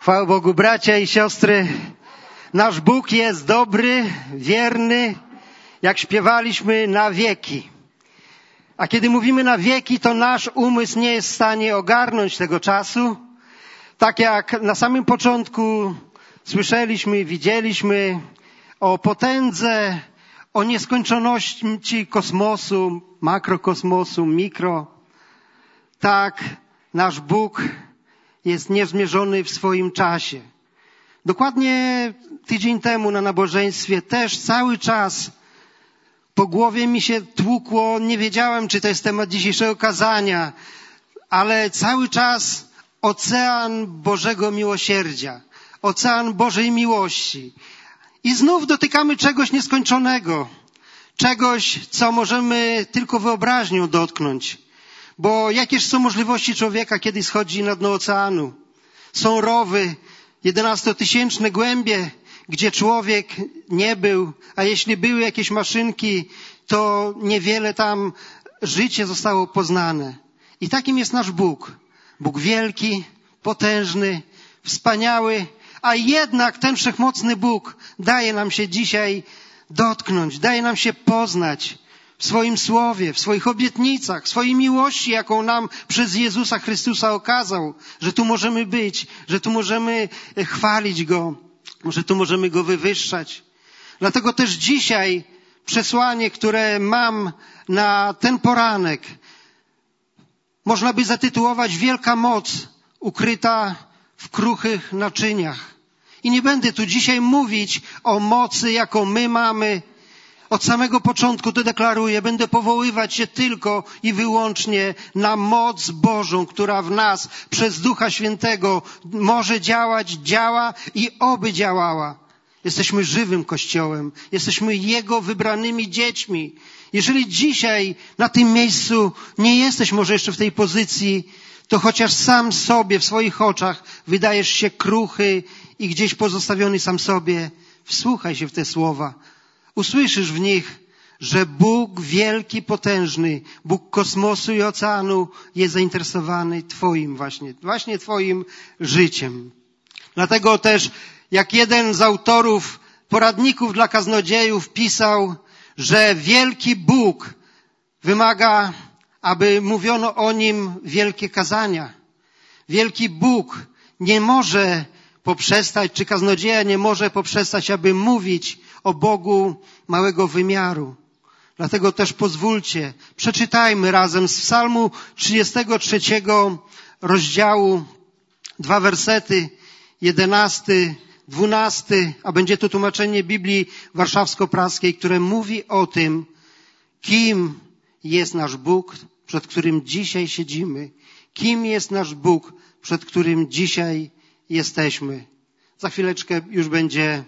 Chwała Bogu, bracia i siostry. Nasz Bóg jest dobry, wierny, jak śpiewaliśmy, na wieki. A kiedy mówimy na wieki, to nasz umysł nie jest w stanie ogarnąć tego czasu. Tak jak na samym początku słyszeliśmy, widzieliśmy o potędze, o nieskończoności kosmosu, makrokosmosu, mikro. Tak nasz Bóg jest niezmierzony w swoim czasie. Dokładnie tydzień temu na nabożeństwie też cały czas po głowie mi się tłukło, nie wiedziałem, czy to jest temat dzisiejszego kazania, ale cały czas ocean Bożego miłosierdzia, ocean Bożej miłości. I znów dotykamy czegoś nieskończonego, czegoś, co możemy tylko wyobraźnią dotknąć. Bo jakież są możliwości człowieka, kiedy schodzi na dno oceanu? Są rowy, 11-tysięczne głębie, gdzie człowiek nie był, a jeśli były jakieś maszynki, to niewiele tam życie zostało poznane. I takim jest nasz Bóg. Bóg wielki, potężny, wspaniały, a jednak ten wszechmocny Bóg daje nam się dzisiaj dotknąć, daje nam się poznać w swoim słowie, w swoich obietnicach, w swojej miłości, jaką nam przez Jezusa Chrystusa okazał, że tu możemy być, że tu możemy chwalić Go, że tu możemy Go wywyższać. Dlatego też dzisiaj przesłanie, które mam na ten poranek, można by zatytułować Wielka moc ukryta w kruchych naczyniach. I nie będę tu dzisiaj mówić o mocy, jaką my mamy. Od samego początku to deklaruję, będę powoływać się tylko i wyłącznie na moc Bożą, która w nas przez Ducha Świętego może działać, działa i oby działała. Jesteśmy żywym Kościołem, jesteśmy Jego wybranymi dziećmi. Jeżeli dzisiaj na tym miejscu nie jesteś może jeszcze w tej pozycji, to chociaż sam sobie w swoich oczach wydajesz się kruchy i gdzieś pozostawiony sam sobie, wsłuchaj się w te słowa. Usłyszysz w nich, że Bóg wielki, potężny, Bóg kosmosu i oceanu jest zainteresowany Twoim właśnie Twoim życiem. Dlatego też, jak jeden z autorów poradników dla kaznodziejów pisał, że wielki Bóg wymaga, aby mówiono o Nim wielkie kazania. Wielki Bóg nie może poprzestać, czy kaznodzieja nie może poprzestać, aby mówić o Bogu małego wymiaru. Dlatego też pozwólcie, przeczytajmy razem z Psalmu 33 rozdziału 2 wersety, 11, 12, a będzie to tłumaczenie Biblii Warszawsko-Praskiej, które mówi o tym, kim jest nasz Bóg, przed którym dzisiaj siedzimy. Kim jest nasz Bóg, przed którym dzisiaj jesteśmy. Za chwileczkę już będzie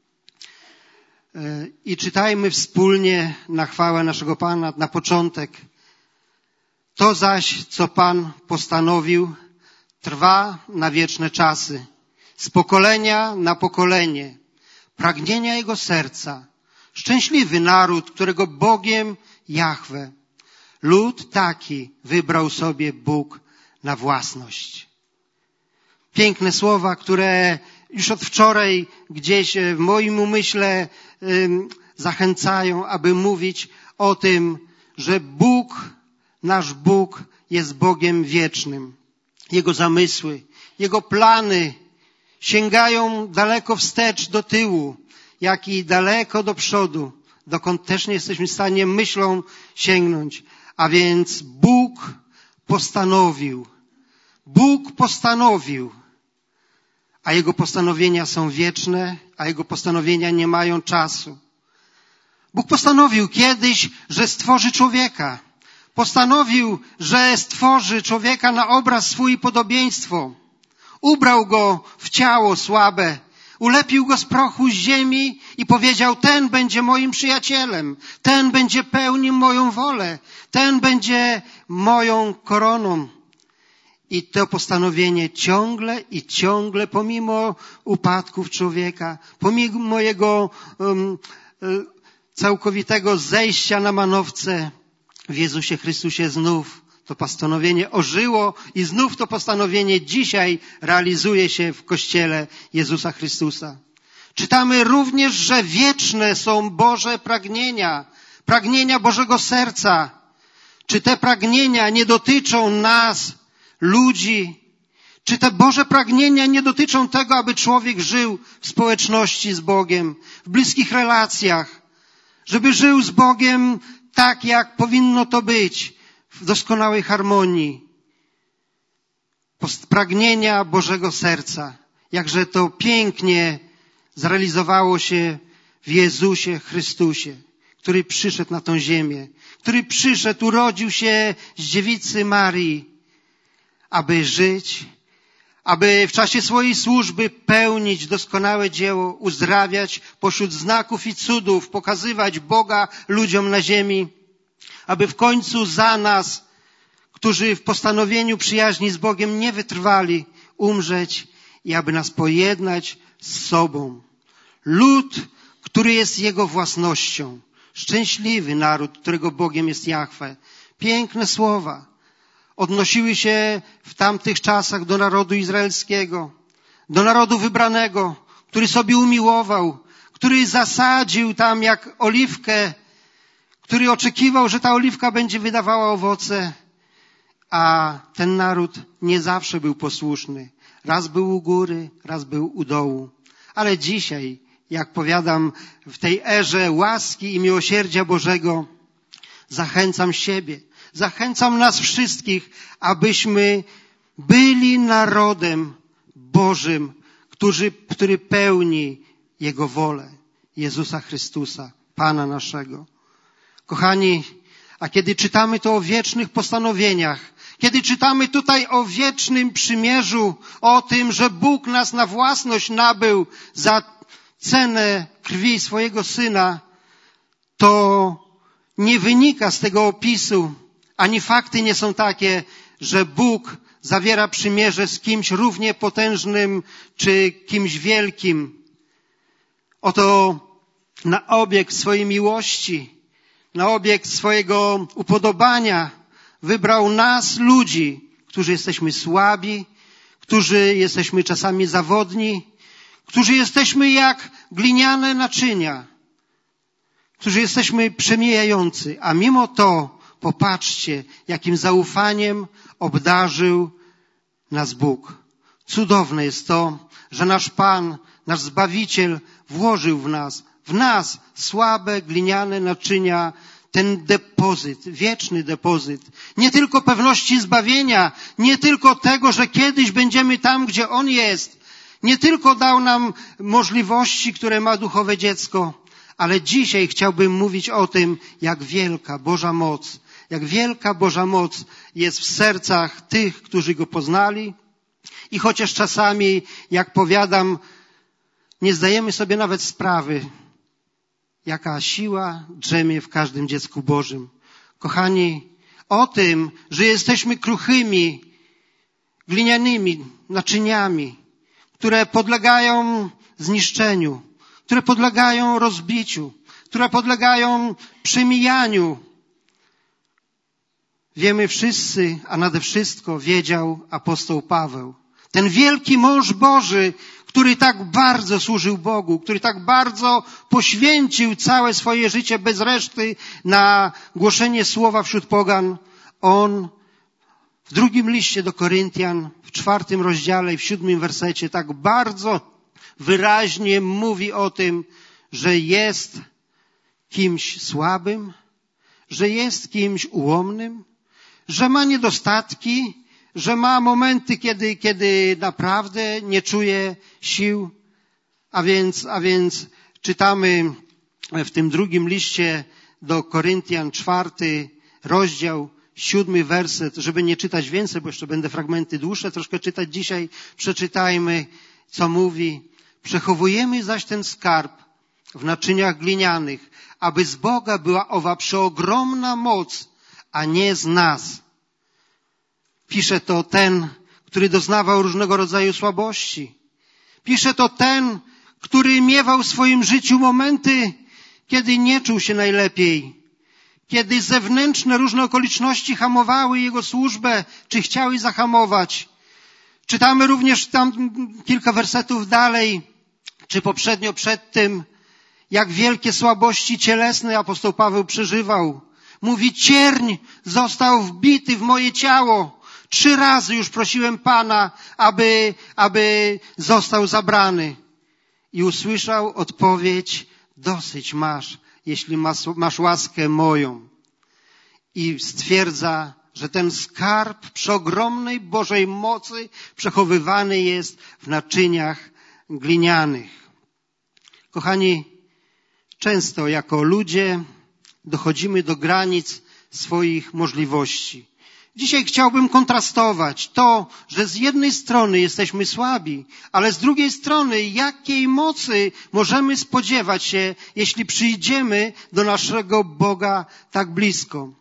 i czytajmy wspólnie na chwałę naszego Pana, na początek. To zaś, co Pan postanowił, trwa na wieczne czasy, z pokolenia na pokolenie, pragnienia Jego serca. Szczęśliwy naród, którego Bogiem Jahwe. Lud taki wybrał sobie Bóg na własność. Piękne słowa, które już od wczoraj gdzieś w moim umyśle zachęcają, aby mówić o tym, że Bóg, nasz Bóg jest Bogiem wiecznym. Jego zamysły, Jego plany sięgają daleko wstecz do tyłu, jak i daleko do przodu, dokąd też nie jesteśmy w stanie myślą sięgnąć. A więc Bóg postanowił, a Jego postanowienia są wieczne, a Jego postanowienia nie mają czasu. Bóg postanowił kiedyś, że stworzy człowieka. Postanowił, że stworzy człowieka na obraz swój i podobieństwo. Ubrał go w ciało słabe, ulepił go z prochu z ziemi i powiedział, ten będzie moim przyjacielem, ten będzie pełnił moją wolę, ten będzie moją koroną. I to postanowienie ciągle, pomimo upadków człowieka, pomimo jego całkowitego zejścia na manowce w Jezusie Chrystusie znów to postanowienie ożyło i znów to postanowienie dzisiaj realizuje się w Kościele Jezusa Chrystusa. Czytamy również, że wieczne są Boże pragnienia, pragnienia Bożego serca. Czy te pragnienia nie dotyczą nas, ludzi? Czy te Boże pragnienia nie dotyczą tego, aby człowiek żył w społeczności z Bogiem, w bliskich relacjach, żeby żył z Bogiem tak, jak powinno to być, w doskonałej harmonii? Pragnienia Bożego serca. Jakże to pięknie zrealizowało się w Jezusie Chrystusie, który przyszedł na tę ziemię, który przyszedł, urodził się z dziewicy Marii, aby żyć, aby w czasie swojej służby pełnić doskonałe dzieło, uzdrawiać pośród znaków i cudów, pokazywać Boga ludziom na ziemi, aby w końcu za nas, którzy w postanowieniu przyjaźni z Bogiem nie wytrwali, umrzeć i aby nas pojednać z sobą. Lud, który jest Jego własnością. Szczęśliwy naród, którego Bogiem jest Jahwe. Piękne słowa odnosiły się w tamtych czasach do narodu izraelskiego, do narodu wybranego, który sobie umiłował, który zasadził tam jak oliwkę, który oczekiwał, że ta oliwka będzie wydawała owoce, a ten naród nie zawsze był posłuszny. Raz był u góry, raz był u dołu. Ale dzisiaj, jak powiadam, w tej erze łaski i miłosierdzia Bożego, zachęcam siebie, zachęcam nas wszystkich, abyśmy byli narodem Bożym, który pełni Jego wolę, Jezusa Chrystusa, Pana naszego. Kochani, a kiedy czytamy to o wiecznych postanowieniach, kiedy czytamy tutaj o wiecznym przymierzu, o tym, że Bóg nas na własność nabył za cenę krwi swojego Syna, to nie wynika z tego opisu, ani fakty nie są takie, że Bóg zawiera przymierze z kimś równie potężnym czy kimś wielkim. Oto na obieg swojej miłości, na obieg swojego upodobania wybrał nas, ludzi, którzy jesteśmy słabi, którzy jesteśmy czasami zawodni, którzy jesteśmy jak gliniane naczynia, którzy jesteśmy przemijający, a mimo to popatrzcie, jakim zaufaniem obdarzył nas Bóg. Cudowne jest to, że nasz Pan, nasz Zbawiciel włożył w nas słabe, gliniane naczynia, ten depozyt, wieczny depozyt. Nie tylko pewności zbawienia, nie tylko tego, że kiedyś będziemy tam, gdzie On jest. Nie tylko dał nam możliwości, które ma duchowe dziecko, ale dzisiaj chciałbym mówić o tym, jak wielka Boża moc jest w sercach tych, którzy Go poznali. I chociaż czasami, jak powiadam, nie zdajemy sobie nawet sprawy, jaka siła drzemie w każdym dziecku Bożym. Kochani, o tym, że jesteśmy kruchymi, glinianymi naczyniami, które podlegają zniszczeniu, które podlegają rozbiciu, które podlegają przemijaniu. Wiemy wszyscy, a nade wszystko wiedział apostoł Paweł. Ten wielki mąż Boży, który tak bardzo służył Bogu, który tak bardzo poświęcił całe swoje życie bez reszty na głoszenie słowa wśród pogan. On w drugim liście do Koryntian, w 4 rozdziale i w 7 wersecie tak bardzo wyraźnie mówi o tym, że jest kimś słabym, że jest kimś ułomnym, że ma niedostatki, że ma momenty, kiedy naprawdę nie czuje sił. A więc czytamy w tym drugim liście do Koryntian, 4 rozdział, 7 werset, żeby nie czytać więcej, bo jeszcze będę fragmenty dłuższe troszkę czytać dzisiaj. Przeczytajmy, co mówi. Przechowujemy zaś ten skarb w naczyniach glinianych, aby z Boga była owa przeogromna moc, a nie z nas. Pisze to ten, który doznawał różnego rodzaju słabości. Pisze to ten, który miewał w swoim życiu momenty, kiedy nie czuł się najlepiej, kiedy zewnętrzne różne okoliczności hamowały Jego służbę, czy chciały zahamować. Czytamy również tam kilka wersetów dalej, czy poprzednio przed tym, jak wielkie słabości cielesne apostoł Paweł przeżywał. Mówi, cierń został wbity w moje ciało. 3 razy już prosiłem Pana, aby został zabrany. I usłyszał odpowiedź, dosyć masz, jeśli masz łaskę moją. I stwierdza, że ten skarb przeogromnej Bożej mocy przechowywany jest w naczyniach glinianych. Kochani, często jako ludzie dochodzimy do granic swoich możliwości. Dzisiaj chciałbym kontrastować to, że z jednej strony jesteśmy słabi, ale z drugiej strony jakiej mocy możemy spodziewać się, jeśli przyjdziemy do naszego Boga tak blisko.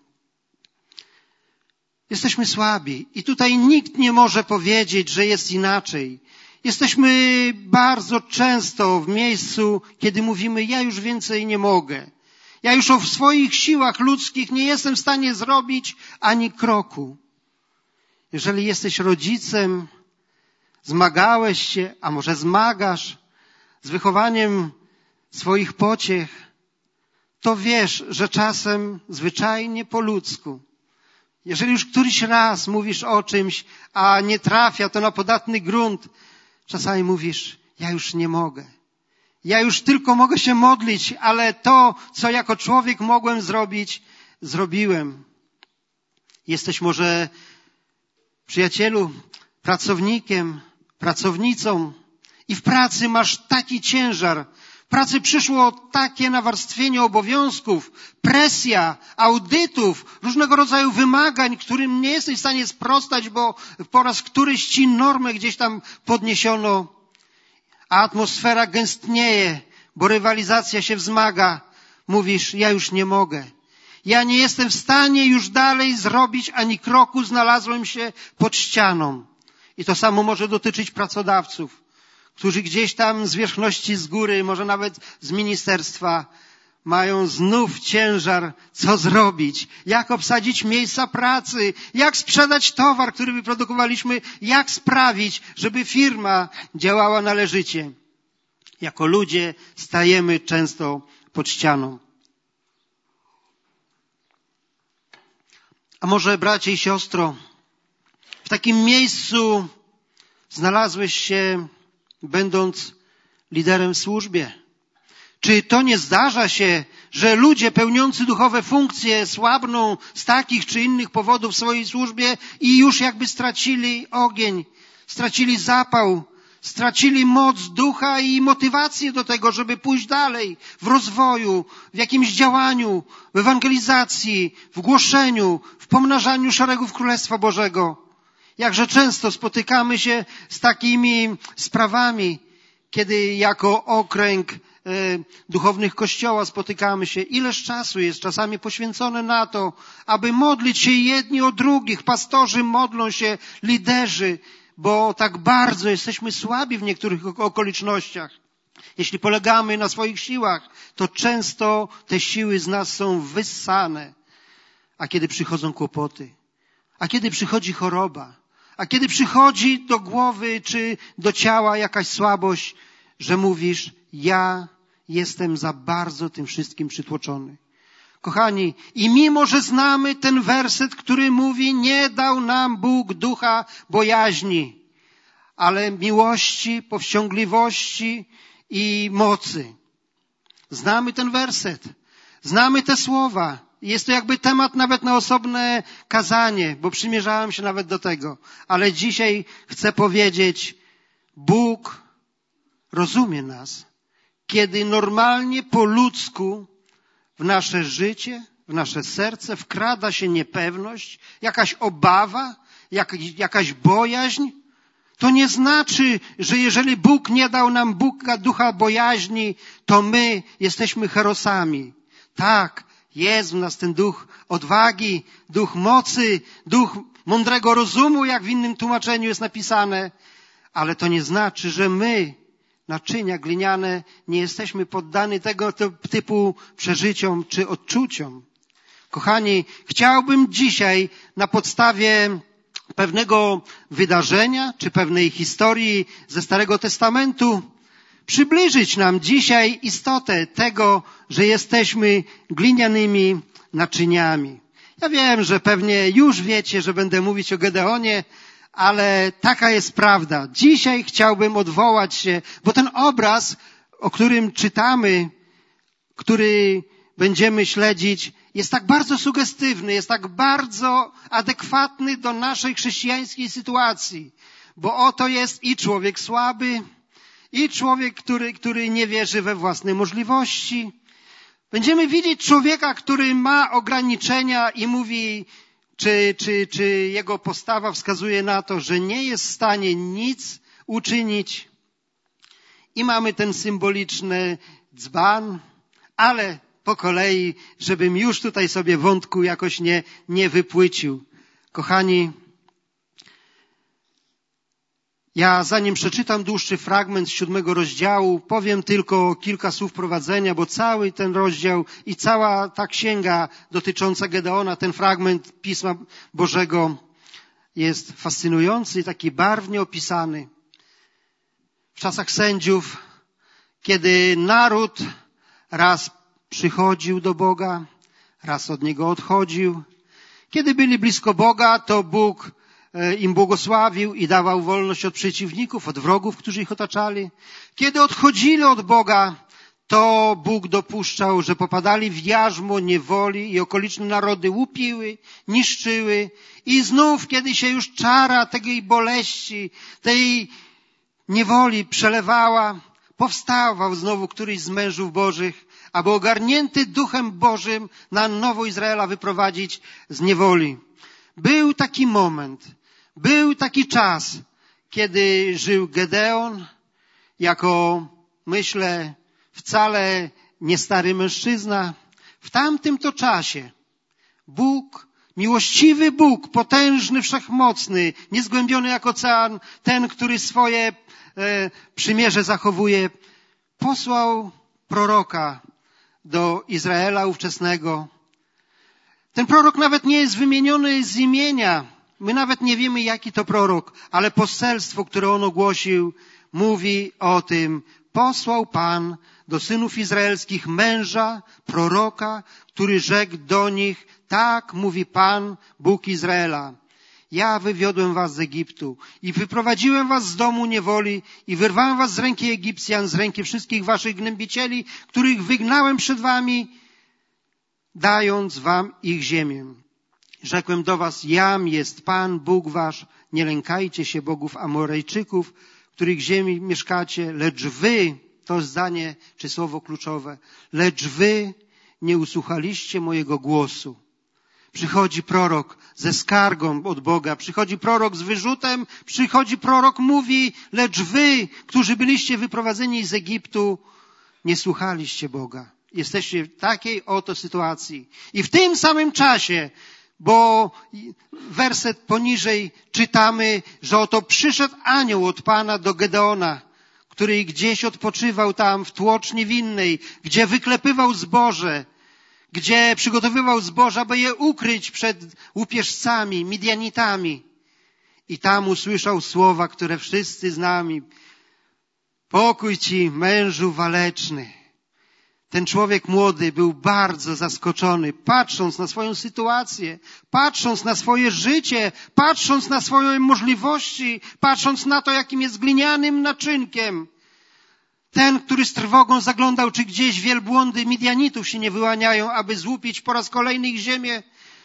Jesteśmy słabi i tutaj nikt nie może powiedzieć, że jest inaczej. Jesteśmy bardzo często w miejscu, kiedy mówimy, ja już więcej nie mogę. Ja już w swoich siłach ludzkich nie jestem w stanie zrobić ani kroku. Jeżeli jesteś rodzicem, zmagałeś się, a może zmagasz z wychowaniem swoich pociech, to wiesz, że czasem zwyczajnie po ludzku, jeżeli już któryś raz mówisz o czymś, a nie trafia to na podatny grunt, czasami mówisz, ja już nie mogę. Ja już tylko mogę się modlić, ale to, co jako człowiek mogłem zrobić, zrobiłem. Jesteś może, przyjacielu, pracownikiem, pracownicą i w pracy masz taki ciężar. W pracy przyszło takie nawarstwienie obowiązków, presja, audytów, różnego rodzaju wymagań, którym nie jesteś w stanie sprostać, bo po raz któryś ci normę gdzieś tam podniesiono, a atmosfera gęstnieje, bo rywalizacja się wzmaga. Mówisz, ja już nie mogę. Ja nie jestem w stanie już dalej zrobić ani kroku, znalazłem się pod ścianą. I to samo może dotyczyć pracodawców, którzy gdzieś tam z wierzchności, z góry, może nawet z ministerstwa, mają znów ciężar, co zrobić, jak obsadzić miejsca pracy, jak sprzedać towar, który wyprodukowaliśmy, jak sprawić, żeby firma działała należycie. Jako ludzie stajemy często pod ścianą. A może, bracie i siostro, w takim miejscu znalazłeś się, będąc liderem w służbie? Czy to nie zdarza się, że ludzie pełniący duchowe funkcje słabną z takich czy innych powodów w swojej służbie i już jakby stracili ogień, stracili zapał, stracili moc ducha i motywację do tego, żeby pójść dalej w rozwoju, w jakimś działaniu, w ewangelizacji, w głoszeniu, w pomnażaniu szeregów Królestwa Bożego? Jakże często spotykamy się z takimi sprawami, kiedy jako okręg duchownych Kościoła spotykamy się. Ileż czasu jest czasami poświęcone na to, aby modlić się jedni o drugich. Pastorzy modlą się, liderzy, bo tak bardzo jesteśmy słabi w niektórych okolicznościach. Jeśli polegamy na swoich siłach, to często te siły z nas są wyssane. A kiedy przychodzą kłopoty, a kiedy przychodzi choroba, a kiedy przychodzi do głowy czy do ciała jakaś słabość, że mówisz, ja jestem za bardzo tym wszystkim przytłoczony. Kochani, i mimo, że znamy ten werset, który mówi, nie dał nam Bóg ducha bojaźni, ale miłości, powściągliwości i mocy. Znamy ten werset, znamy te słowa. Jest to jakby temat nawet na osobne kazanie, bo przymierzałem się nawet do tego. Ale dzisiaj chcę powiedzieć, Bóg rozumie nas, kiedy normalnie po ludzku w nasze życie, w nasze serce wkrada się niepewność, jakaś obawa, jakaś bojaźń. To nie znaczy, że jeżeli Bóg nie dał nam ducha bojaźni, to my jesteśmy herosami. Tak, jest w nas ten duch odwagi, duch mocy, duch mądrego rozumu, jak w innym tłumaczeniu jest napisane. Ale to nie znaczy, że my, naczynia gliniane, nie jesteśmy poddani tego typu przeżyciom czy odczuciom. Kochani, chciałbym dzisiaj na podstawie pewnego wydarzenia, czy pewnej historii ze Starego Testamentu przybliżyć nam dzisiaj istotę tego, że jesteśmy glinianymi naczyniami. Ja wiem, że pewnie już wiecie, że będę mówić o Gedeonie, ale taka jest prawda. Dzisiaj chciałbym odwołać się, bo ten obraz, o którym czytamy, który będziemy śledzić, jest tak bardzo sugestywny, jest tak bardzo adekwatny do naszej chrześcijańskiej sytuacji. Bo oto jest i człowiek słaby, i człowiek, który nie wierzy we własne możliwości. Będziemy widzieć człowieka, który ma ograniczenia i mówi, czy jego postawa wskazuje na to, że nie jest w stanie nic uczynić. I mamy ten symboliczny dzban, ale po kolei, żebym już tutaj sobie wątku jakoś nie wypłycił. Kochani, ja zanim przeczytam dłuższy fragment z 7 rozdziału, powiem tylko kilka słów prowadzenia, bo cały ten rozdział i cała ta księga dotycząca Gedeona, ten fragment Pisma Bożego jest fascynujący, taki barwnie opisany. W czasach sędziów, kiedy naród raz przychodził do Boga, raz od Niego odchodził. Kiedy byli blisko Boga, to Bóg im błogosławił i dawał wolność od przeciwników, od wrogów, którzy ich otaczali. Kiedy odchodzili od Boga, to Bóg dopuszczał, że popadali w jarzmo niewoli i okoliczne narody łupiły, niszczyły. I znów, kiedy się już czara tej boleści, tej niewoli przelewała, powstawał znowu któryś z mężów Bożych, aby ogarnięty Duchem Bożym na nowo Izraela wyprowadzić z niewoli. Był taki moment, był taki czas, kiedy żył Gedeon jako, myślę, wcale nie stary mężczyzna. W tamtym to czasie Bóg, miłościwy Bóg, potężny, wszechmocny, niezgłębiony jak ocean, ten, który swoje przymierze zachowuje, posłał proroka do Izraela ówczesnego. Ten prorok nawet nie jest wymieniony z imienia. My nawet nie wiemy, jaki to prorok, ale poselstwo, które on ogłosił, mówi o tym. Posłał Pan do synów izraelskich męża, proroka, który rzekł do nich, tak mówi Pan, Bóg Izraela. Ja wywiodłem was z Egiptu i wyprowadziłem was z domu niewoli i wyrwałem was z ręki Egipcjan, z ręki wszystkich waszych gnębicieli, których wygnałem przed wami, dając wam ich ziemię. Rzekłem do was, jam jest Pan, Bóg wasz, nie lękajcie się bogów Amorejczyków, których ziemi mieszkacie, lecz wy, to zdanie czy słowo kluczowe, lecz wy nie usłuchaliście mojego głosu. Przychodzi prorok ze skargą od Boga, przychodzi prorok z wyrzutem, przychodzi prorok, mówi, lecz wy, którzy byliście wyprowadzeni z Egiptu, nie słuchaliście Boga. Jesteście w takiej oto sytuacji. I w tym samym czasie, bo werset poniżej czytamy, że oto przyszedł anioł od Pana do Gedeona, który gdzieś odpoczywał tam w tłoczni winnej, gdzie wyklepywał zboże, gdzie przygotowywał zboża, by je ukryć przed łupieżcami, Midianitami. I tam usłyszał słowa, które wszyscy znamy. Pokój ci, mężu waleczny. Ten człowiek młody był bardzo zaskoczony, patrząc na swoją sytuację, patrząc na swoje życie, patrząc na swoje możliwości, patrząc na to, jakim jest glinianym naczynkiem. Ten, który z trwogą zaglądał, czy gdzieś wielbłądy Midianitów się nie wyłaniają, aby złupić po raz kolejny ich ziemię.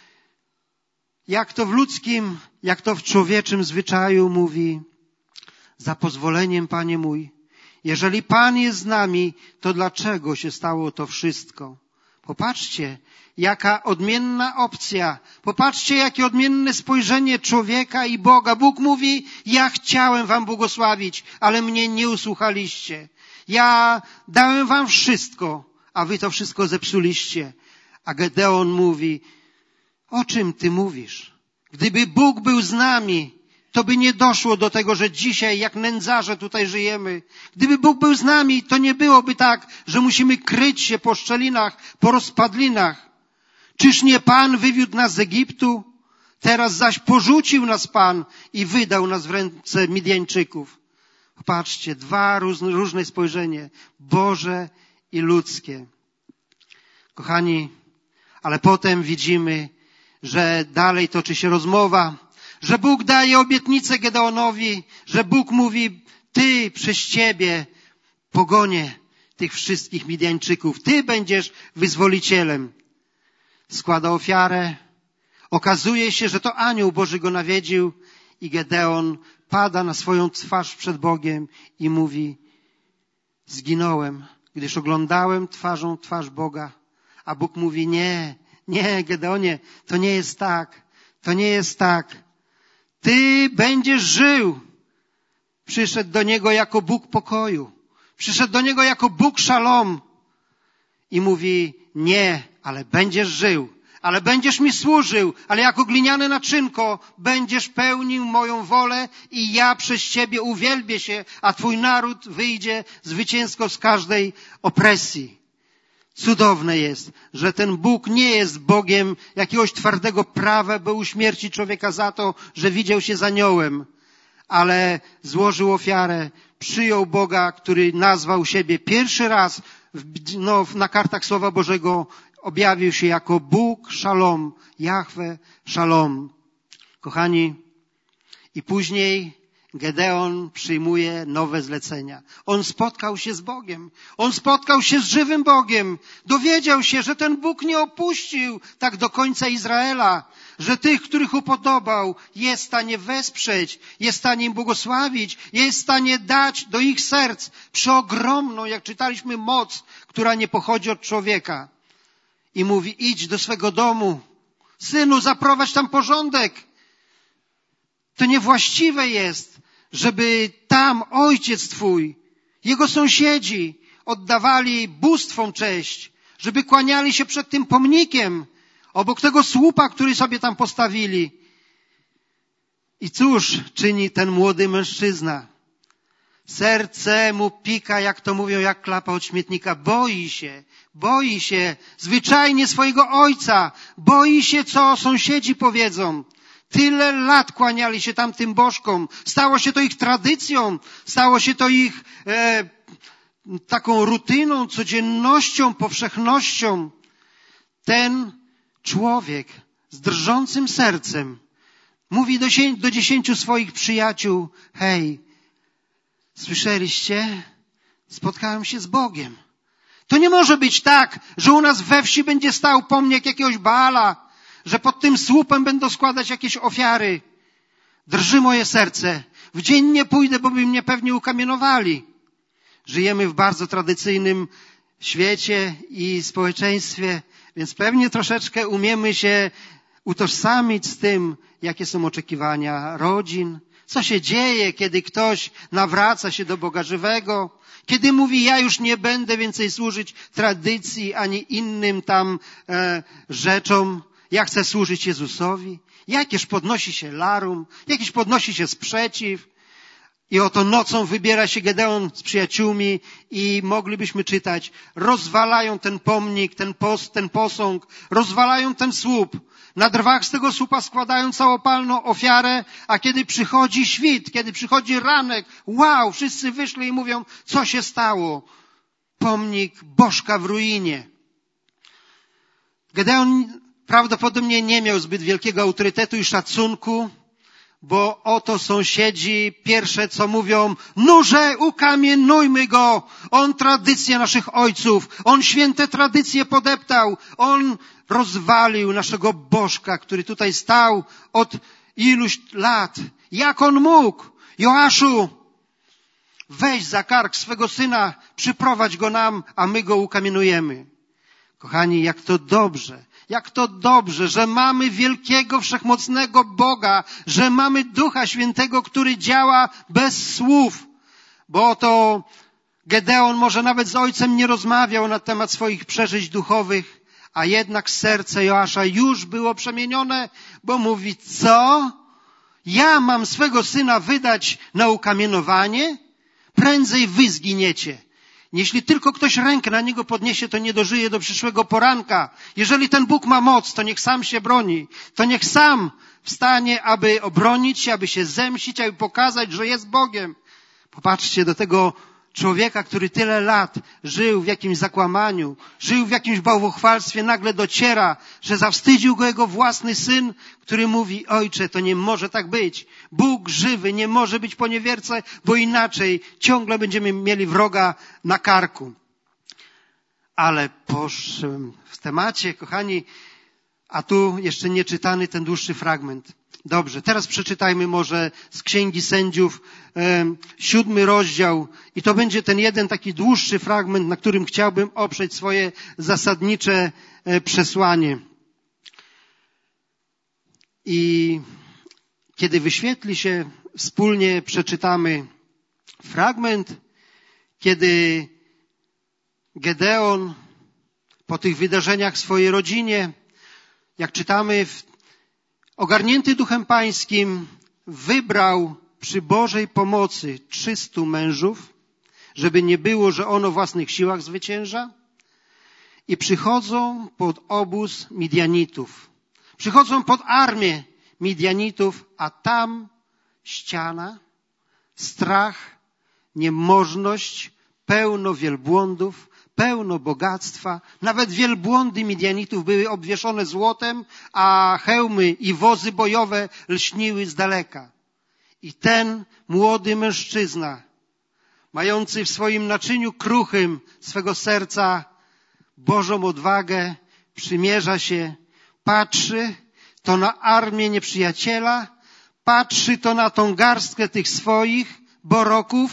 Jak to w ludzkim, jak to w człowieczym zwyczaju mówi, za pozwoleniem, Panie mój, jeżeli Pan jest z nami, to dlaczego się stało to wszystko? Popatrzcie, jaka odmienna opcja. Popatrzcie, jakie odmienne spojrzenie człowieka i Boga. Bóg mówi, ja chciałem wam błogosławić, ale mnie nie usłuchaliście. Ja dałem wam wszystko, a wy to wszystko zepsuliście. A Gedeon mówi, o czym ty mówisz? Gdyby Bóg był z nami, to by nie doszło do tego, że dzisiaj jak nędzarze tutaj żyjemy. Gdyby Bóg był z nami, to nie byłoby tak, że musimy kryć się po szczelinach, po rozpadlinach. Czyż nie Pan wywiódł nas z Egiptu? Teraz zaś porzucił nas Pan i wydał nas w ręce Midjańczyków. Popatrzcie, dwa różne spojrzenie. Boże i ludzkie. Kochani, ale potem widzimy, że dalej toczy się rozmowa, że Bóg daje obietnicę Gedeonowi, że Bóg mówi, ty przez ciebie pogonię tych wszystkich Midjańczyków. Ty będziesz wyzwolicielem. Składa ofiarę. Okazuje się, że to anioł Boży go nawiedził i Gedeon pada na swoją twarz przed Bogiem i mówi, zginąłem, gdyż oglądałem twarzą twarz Boga. A Bóg mówi, nie, Gedeonie, to nie jest tak. To nie jest tak. Ty będziesz żył. Przyszedł do niego jako Bóg pokoju. Przyszedł do niego jako Bóg szalom. I mówi, nie, ale będziesz żył. Ale będziesz mi służył, ale jako gliniane naczynko będziesz pełnił moją wolę i ja przez ciebie uwielbię się, a twój naród wyjdzie zwycięsko z każdej opresji. Cudowne jest, że ten Bóg nie jest Bogiem jakiegoś twardego prawa, by uśmiercić człowieka za to, że widział się z aniołem, ale złożył ofiarę, przyjął Boga, który nazwał siebie pierwszy raz na kartach Słowa Bożego, objawił się jako Bóg Szalom, Jahwe Szalom. Kochani, i później Gedeon przyjmuje nowe zlecenia. On spotkał się z Bogiem. On spotkał się z żywym Bogiem. Dowiedział się, że ten Bóg nie opuścił tak do końca Izraela, że tych, których upodobał, jest w stanie wesprzeć, jest w stanie im błogosławić, jest w stanie dać do ich serc przeogromną, jak czytaliśmy, moc, która nie pochodzi od człowieka. I mówi, idź do swego domu. Synu, zaprowadź tam porządek. To niewłaściwe jest, żeby tam ojciec twój, jego sąsiedzi oddawali bóstwom cześć, żeby kłaniali się przed tym pomnikiem, obok tego słupa, który sobie tam postawili. I cóż czyni ten młody mężczyzna? Serce mu pika, jak to mówią, jak klapa od śmietnika. Boi się zwyczajnie swojego ojca. Boi się, co sąsiedzi powiedzą. Tyle lat kłaniali się tamtym bożkom. Stało się to ich tradycją. Stało się to ich taką rutyną, codziennością, powszechnością. Ten człowiek z drżącym sercem mówi do 10 swoich przyjaciół, hej, słyszeliście? Spotkałem się z Bogiem. To nie może być tak, że u nas we wsi będzie stał pomnik jakiegoś Baala, że pod tym słupem będą składać jakieś ofiary. Drży moje serce. W dzień nie pójdę, bo by mnie pewnie ukamienowali. Żyjemy w bardzo tradycyjnym świecie i społeczeństwie, więc pewnie troszeczkę umiemy się utożsamić z tym, jakie są oczekiwania rodzin. Co się dzieje, kiedy ktoś nawraca się do Boga żywego? Kiedy mówi, ja już nie będę więcej służyć tradycji ani innym tam rzeczom. Ja chcę służyć Jezusowi. Jakież podnosi się larum, jakiś podnosi się sprzeciw. I oto nocą wybiera się Gedeon z przyjaciółmi i moglibyśmy czytać, rozwalają ten pomnik, ten posąg, rozwalają ten słup. Na drwach z tego słupa składają całopalną ofiarę, a kiedy przychodzi świt, kiedy przychodzi ranek, wow, wszyscy wyszli i mówią, co się stało? Pomnik bożka w ruinie. Gedeon prawdopodobnie nie miał zbyt wielkiego autorytetu i szacunku, bo oto sąsiedzi pierwsze co mówią, nurze, ukamienujmy go, on tradycje naszych ojców, on święte tradycje podeptał, on rozwalił naszego bożka, który tutaj stał od iluś lat. Jak on mógł? Joaszu, weź za kark swego syna, przyprowadź go nam, a my go ukamienujemy. Kochani, jak to dobrze, że mamy wielkiego, wszechmocnego Boga, że mamy Ducha Świętego, który działa bez słów. Bo oto Gedeon może nawet z ojcem nie rozmawiał na temat swoich przeżyć duchowych, a jednak serce Joasza już było przemienione, bo mówi, co? Ja mam swego syna wydać na ukamienowanie? Prędzej wy zginiecie. Jeśli tylko ktoś rękę na niego podniesie, to nie dożyje do przyszłego poranka. Jeżeli ten Bóg ma moc, to niech sam się broni. To niech sam wstanie, aby obronić się, aby się zemścić, aby pokazać, że jest Bogiem. Popatrzcie do tego człowieka, który tyle lat żył w jakimś zakłamaniu, żył w jakimś bałwochwalstwie, nagle dociera, że zawstydził go jego własny syn, który mówi: ojcze, to nie może tak być. Bóg żywy nie może być poniewiercą, bo inaczej ciągle będziemy mieli wroga na karku. Ale poszłem w temacie, kochani, a tu jeszcze nie czytany ten dłuższy fragment. Dobrze, teraz przeczytajmy może z Księgi Sędziów 7 rozdział i to będzie ten jeden taki dłuższy fragment, na którym chciałbym oprzeć swoje zasadnicze przesłanie. I kiedy wyświetli się, wspólnie przeczytamy fragment, kiedy Gedeon po tych wydarzeniach w swojej rodzinie, jak czytamy, ogarnięty Duchem Pańskim, wybrał przy Bożej pomocy 300 mężów, żeby nie było, że on o własnych siłach zwycięża, i przychodzą pod obóz Midianitów. Przychodzą pod armię Midianitów, a tam ściana, strach, niemożność, pełno wielbłądów, pełno bogactwa. Nawet wielbłądy Midianitów były obwieszone złotem, a hełmy i wozy bojowe lśniły z daleka. I ten młody mężczyzna, mający w swoim naczyniu kruchym swego serca Bożą odwagę, przymierza się, patrzy to na armię nieprzyjaciela, patrzy to na tą garstkę tych swoich boroków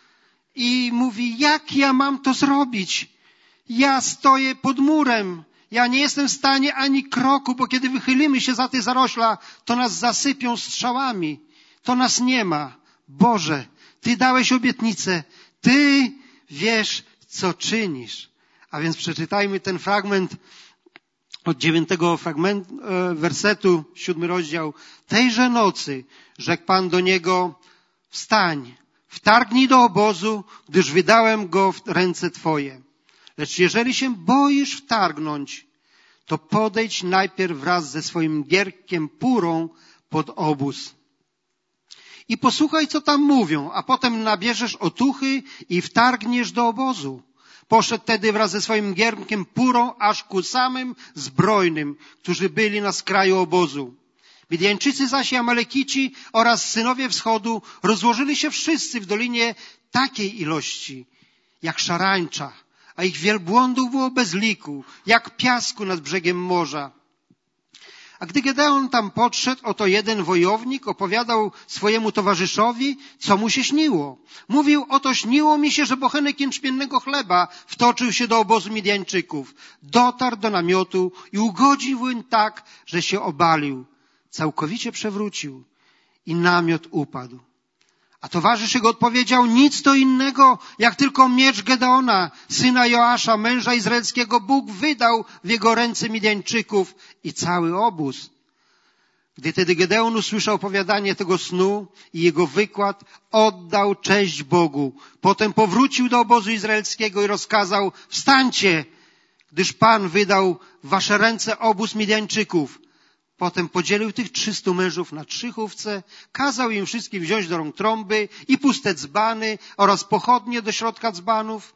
i mówi: jak ja mam to zrobić? Ja stoję pod murem. Ja nie jestem w stanie ani kroku, bo kiedy wychylimy się za te zarośla, to nas zasypią strzałami. To nas nie ma. Boże, Ty dałeś obietnicę. Ty wiesz, co czynisz. A więc przeczytajmy ten fragment od 9 wersetu, 7 rozdział. Tejże nocy rzekł Pan do niego: wstań, wtargnij do obozu, gdyż wydałem go w ręce Twoje. Lecz jeżeli się boisz wtargnąć, to podejdź najpierw wraz ze swoim gierkiem Purą pod obóz. I posłuchaj, co tam mówią, a potem nabierzesz otuchy i wtargniesz do obozu. Poszedł tedy wraz ze swoim gierkiem Purą aż ku samym zbrojnym, którzy byli na skraju obozu. Midianczycy zaś i Amalekici oraz synowie wschodu rozłożyli się wszyscy w dolinie takiej ilości, jak szarańcza, a ich wielbłądów było bez liku, jak piasku nad brzegiem morza. A gdy Gedeon tam podszedł, oto jeden wojownik opowiadał swojemu towarzyszowi, co mu się śniło. Mówił: oto śniło mi się, że bochenek jęczmiennego chleba wtoczył się do obozu Midianczyków. Dotarł do namiotu i ugodził weń tak, że się obalił. Całkowicie przewrócił i namiot upadł. A towarzysz jego odpowiedział: nic to innego, jak tylko miecz Gedeona, syna Joasza, męża izraelskiego, Bóg wydał w jego ręce Midianczyków i cały obóz. Gdy tedy Gedeon usłyszał opowiadanie tego snu i jego wykład, oddał cześć Bogu. Potem powrócił do obozu izraelskiego i rozkazał: wstańcie, gdyż Pan wydał w wasze ręce obóz Midianczyków. Potem podzielił tych 300 mężów na 3 chówce, kazał im wszystkim wziąć do rąk trąby i puste dzbany oraz pochodnie do środka dzbanów.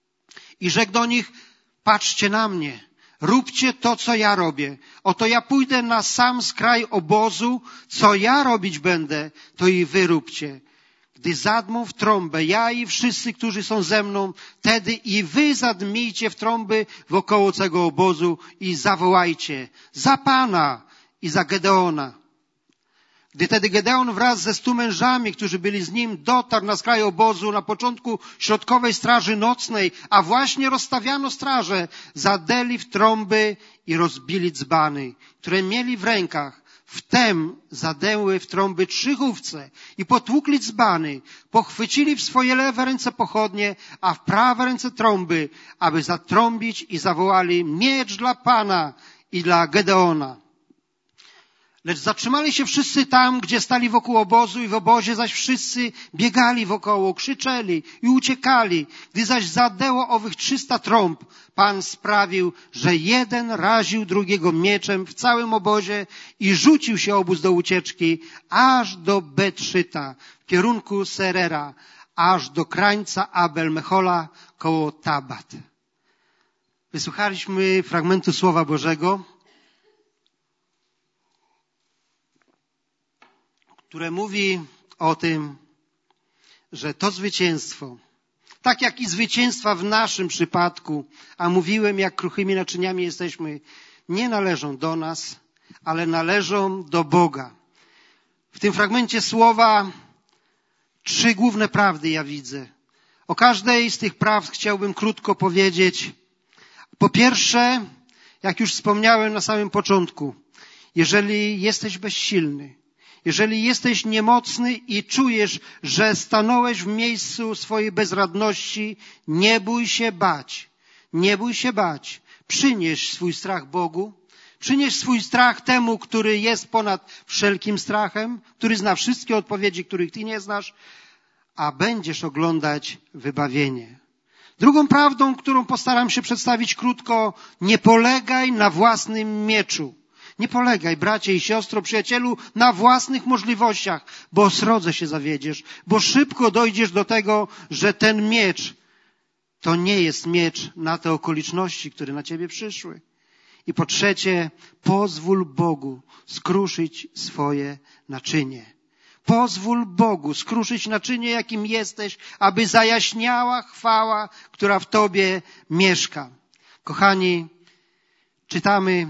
I rzekł do nich: patrzcie na mnie, róbcie to, co ja robię. Oto ja pójdę na sam skraj obozu, co ja robić będę, to i wy róbcie. Gdy zadmą w trąbę, ja i wszyscy, którzy są ze mną, wtedy i wy zadmijcie w trąby wokoło całego obozu i zawołajcie: za Pana i za Gedeona. Gdy tedy Gedeon wraz ze 100 mężami, którzy byli z nim, dotarł na skraj obozu na początku środkowej straży nocnej, a właśnie rozstawiano straże, zadęli w trąby i rozbili dzbany, które mieli w rękach. Wtem zadęły w trąby 3 chówce i potłukli dzbany, pochwycili w swoje lewe ręce pochodnie, a w prawe ręce trąby, aby zatrąbić, i zawołali: miecz dla Pana i dla Gedeona. Lecz zatrzymali się wszyscy tam, gdzie stali wokół obozu i w obozie zaś wszyscy biegali wokoło, krzyczeli i uciekali. Gdy zaś zadęło owych 300 trąb, Pan sprawił, że jeden raził drugiego mieczem w całym obozie i rzucił się obóz do ucieczki aż do Bet-Szyta w kierunku Serera, aż do krańca Abel-Mechola koło Tabat. Wysłuchaliśmy fragmentu Słowa Bożego, które mówi o tym, że to zwycięstwo, tak jak i zwycięstwa w naszym przypadku, a mówiłem, jak kruchymi naczyniami jesteśmy, nie należą do nas, ale należą do Boga. W tym fragmencie Słowa 3 główne prawdy ja widzę. O każdej z tych prawd chciałbym krótko powiedzieć. Po pierwsze, jak już wspomniałem na samym początku, jeżeli jesteś bezsilny, jeżeli jesteś niemocny i czujesz, że stanąłeś w miejscu swojej bezradności, nie bój się bać. Nie bój się bać. Przynieś swój strach Bogu. Przynieś swój strach temu, który jest ponad wszelkim strachem, który zna wszystkie odpowiedzi, których ty nie znasz, a będziesz oglądać wybawienie. Drugą prawdą, którą postaram się przedstawić krótko, nie polegaj na własnym mieczu. Nie polegaj, bracie i siostro, przyjacielu, na własnych możliwościach, bo srodze się zawiedziesz, bo szybko dojdziesz do tego, że ten miecz to nie jest miecz na te okoliczności, które na ciebie przyszły. I po trzecie, pozwól Bogu skruszyć swoje naczynie. Pozwól Bogu skruszyć naczynie, jakim jesteś, aby zajaśniała chwała, która w tobie mieszka. Kochani, czytamy,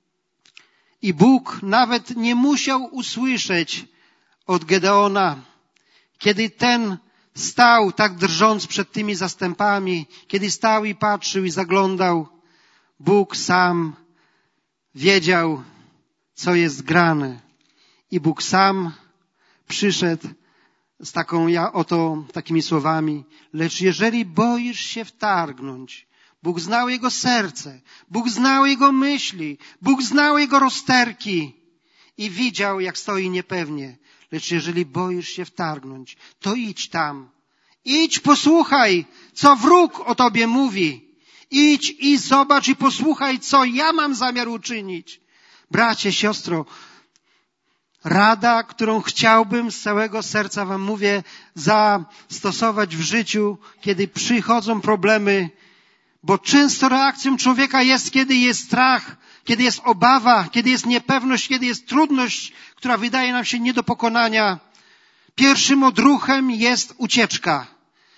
i Bóg nawet nie musiał usłyszeć od Gedeona, kiedy ten stał tak drżąc przed tymi zastępami, kiedy stał i patrzył i zaglądał, Bóg sam wiedział, co jest grane. I Bóg sam przyszedł z takimi słowami, lecz jeżeli boisz się wtargnąć, Bóg znał jego serce, Bóg znał jego myśli, Bóg znał jego rozterki i widział, jak stoi niepewnie. Lecz jeżeli boisz się wtargnąć, to idź tam. Idź, posłuchaj, co wróg o tobie mówi. Idź i zobacz i posłuchaj, co ja mam zamiar uczynić. Bracie, siostro, rada, którą chciałbym z całego serca wam mówię, zastosować w życiu, kiedy przychodzą problemy, bo często reakcją człowieka jest, kiedy jest strach, kiedy jest obawa, kiedy jest niepewność, kiedy jest trudność, która wydaje nam się nie do pokonania. Pierwszym odruchem jest ucieczka.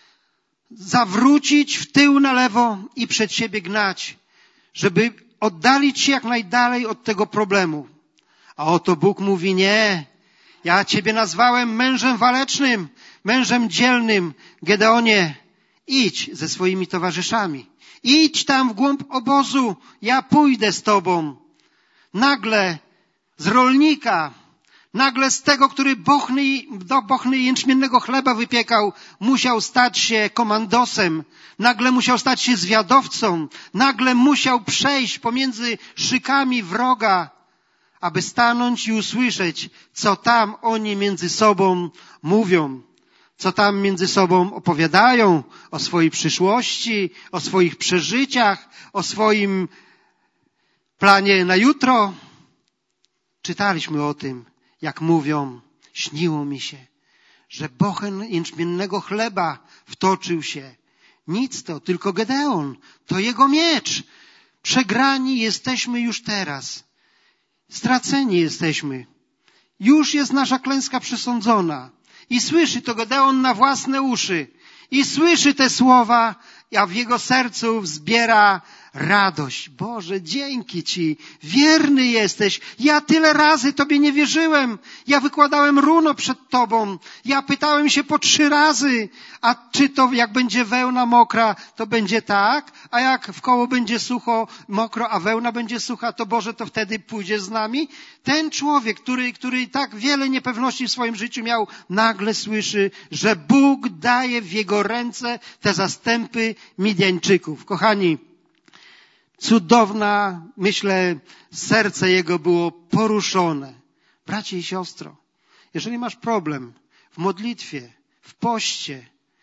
Zawrócić w tył na lewo i przed siebie gnać, żeby oddalić się jak najdalej od tego problemu. A oto Bóg mówi, nie, ja ciebie nazwałem mężem walecznym, mężem dzielnym. Gedeonie, idź ze swoimi towarzyszami. Idź tam w głąb obozu, ja pójdę z tobą. Nagle z rolnika, nagle z tego, który bochny jęczmiennego chleba wypiekał, musiał stać się komandosem, nagle musiał stać się zwiadowcą, nagle musiał przejść pomiędzy szykami wroga, aby stanąć i usłyszeć, co tam oni między sobą mówią, co tam między sobą opowiadają o swojej przyszłości, o swoich przeżyciach, o swoim planie na jutro. Czytaliśmy o tym, jak mówią, śniło mi się, że bochen jęczmiennego chleba wtoczył się. Nic to, tylko Gedeon, to jego miecz. Przegrani jesteśmy już teraz. Straceni jesteśmy. Już jest nasza klęska przesądzona. I słyszy to Gedeon na własne uszy. I słyszy te słowa, a w jego sercu wzbiera radość. Boże, dzięki Ci. Wierny jesteś. Ja tyle razy Tobie nie wierzyłem. Ja wykładałem runo przed Tobą. Ja pytałem się po 3 razy. A czy to jak będzie wełna mokra, to będzie tak? A jak wkoło będzie sucho, mokro, a wełna będzie sucha, to Boże, to wtedy pójdziesz z nami? Ten człowiek, który tak wiele niepewności w swoim życiu miał, nagle słyszy, że Bóg daje w jego ręce te zastępy Midjańczyków. Kochani, cudowna, myślę, serce jego było poruszone. Bracie i siostro, jeżeli masz problem w modlitwie, w poście,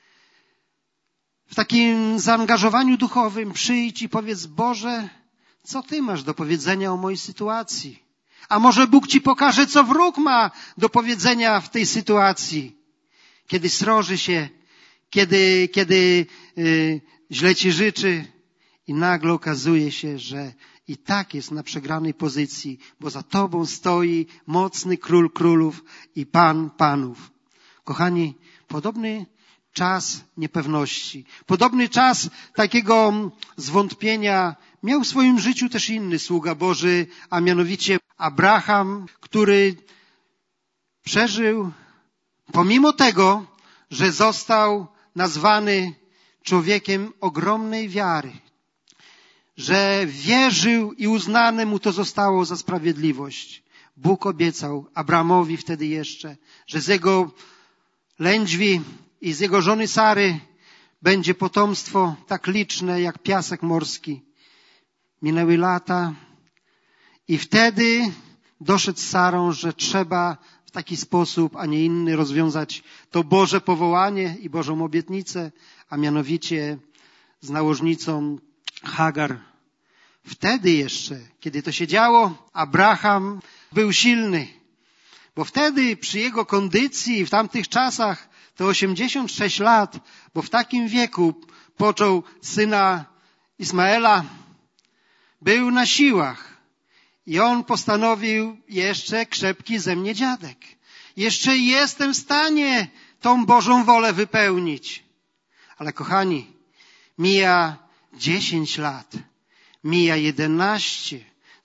w takim zaangażowaniu duchowym, przyjdź i powiedz: Boże, co Ty masz do powiedzenia o mojej sytuacji? A może Bóg Ci pokaże, co wróg ma do powiedzenia w tej sytuacji? Kiedy sroży się, kiedy źle Ci życzy i nagle okazuje się, że i tak jest na przegranej pozycji, bo za Tobą stoi mocny Król Królów i Pan Panów. Kochani, podobny czas niepewności, podobny czas takiego zwątpienia miał w swoim życiu też inny sługa Boży, a mianowicie Abraham, który przeżył, pomimo tego, że został nazwany człowiekiem ogromnej wiary, że wierzył i uznane mu to zostało za sprawiedliwość. Bóg obiecał Abrahamowi wtedy jeszcze, że z jego lędźwi i z jego żony Sary będzie potomstwo tak liczne jak piasek morski. Minęły lata i wtedy doszedł z Sarą, że trzeba w taki sposób, a nie inny rozwiązać to Boże powołanie i Bożą obietnicę, a mianowicie z nałożnicą Hagar. Wtedy jeszcze, kiedy to się działo, Abraham był silny, bo wtedy przy jego kondycji w tamtych czasach to 86 lat, bo w takim wieku począł syna Ismaela, był na siłach i on postanowił: jeszcze krzepki ze mnie dziadek. Jeszcze jestem w stanie tą Bożą wolę wypełnić. Ale kochani, mija 10 lat, mija 11,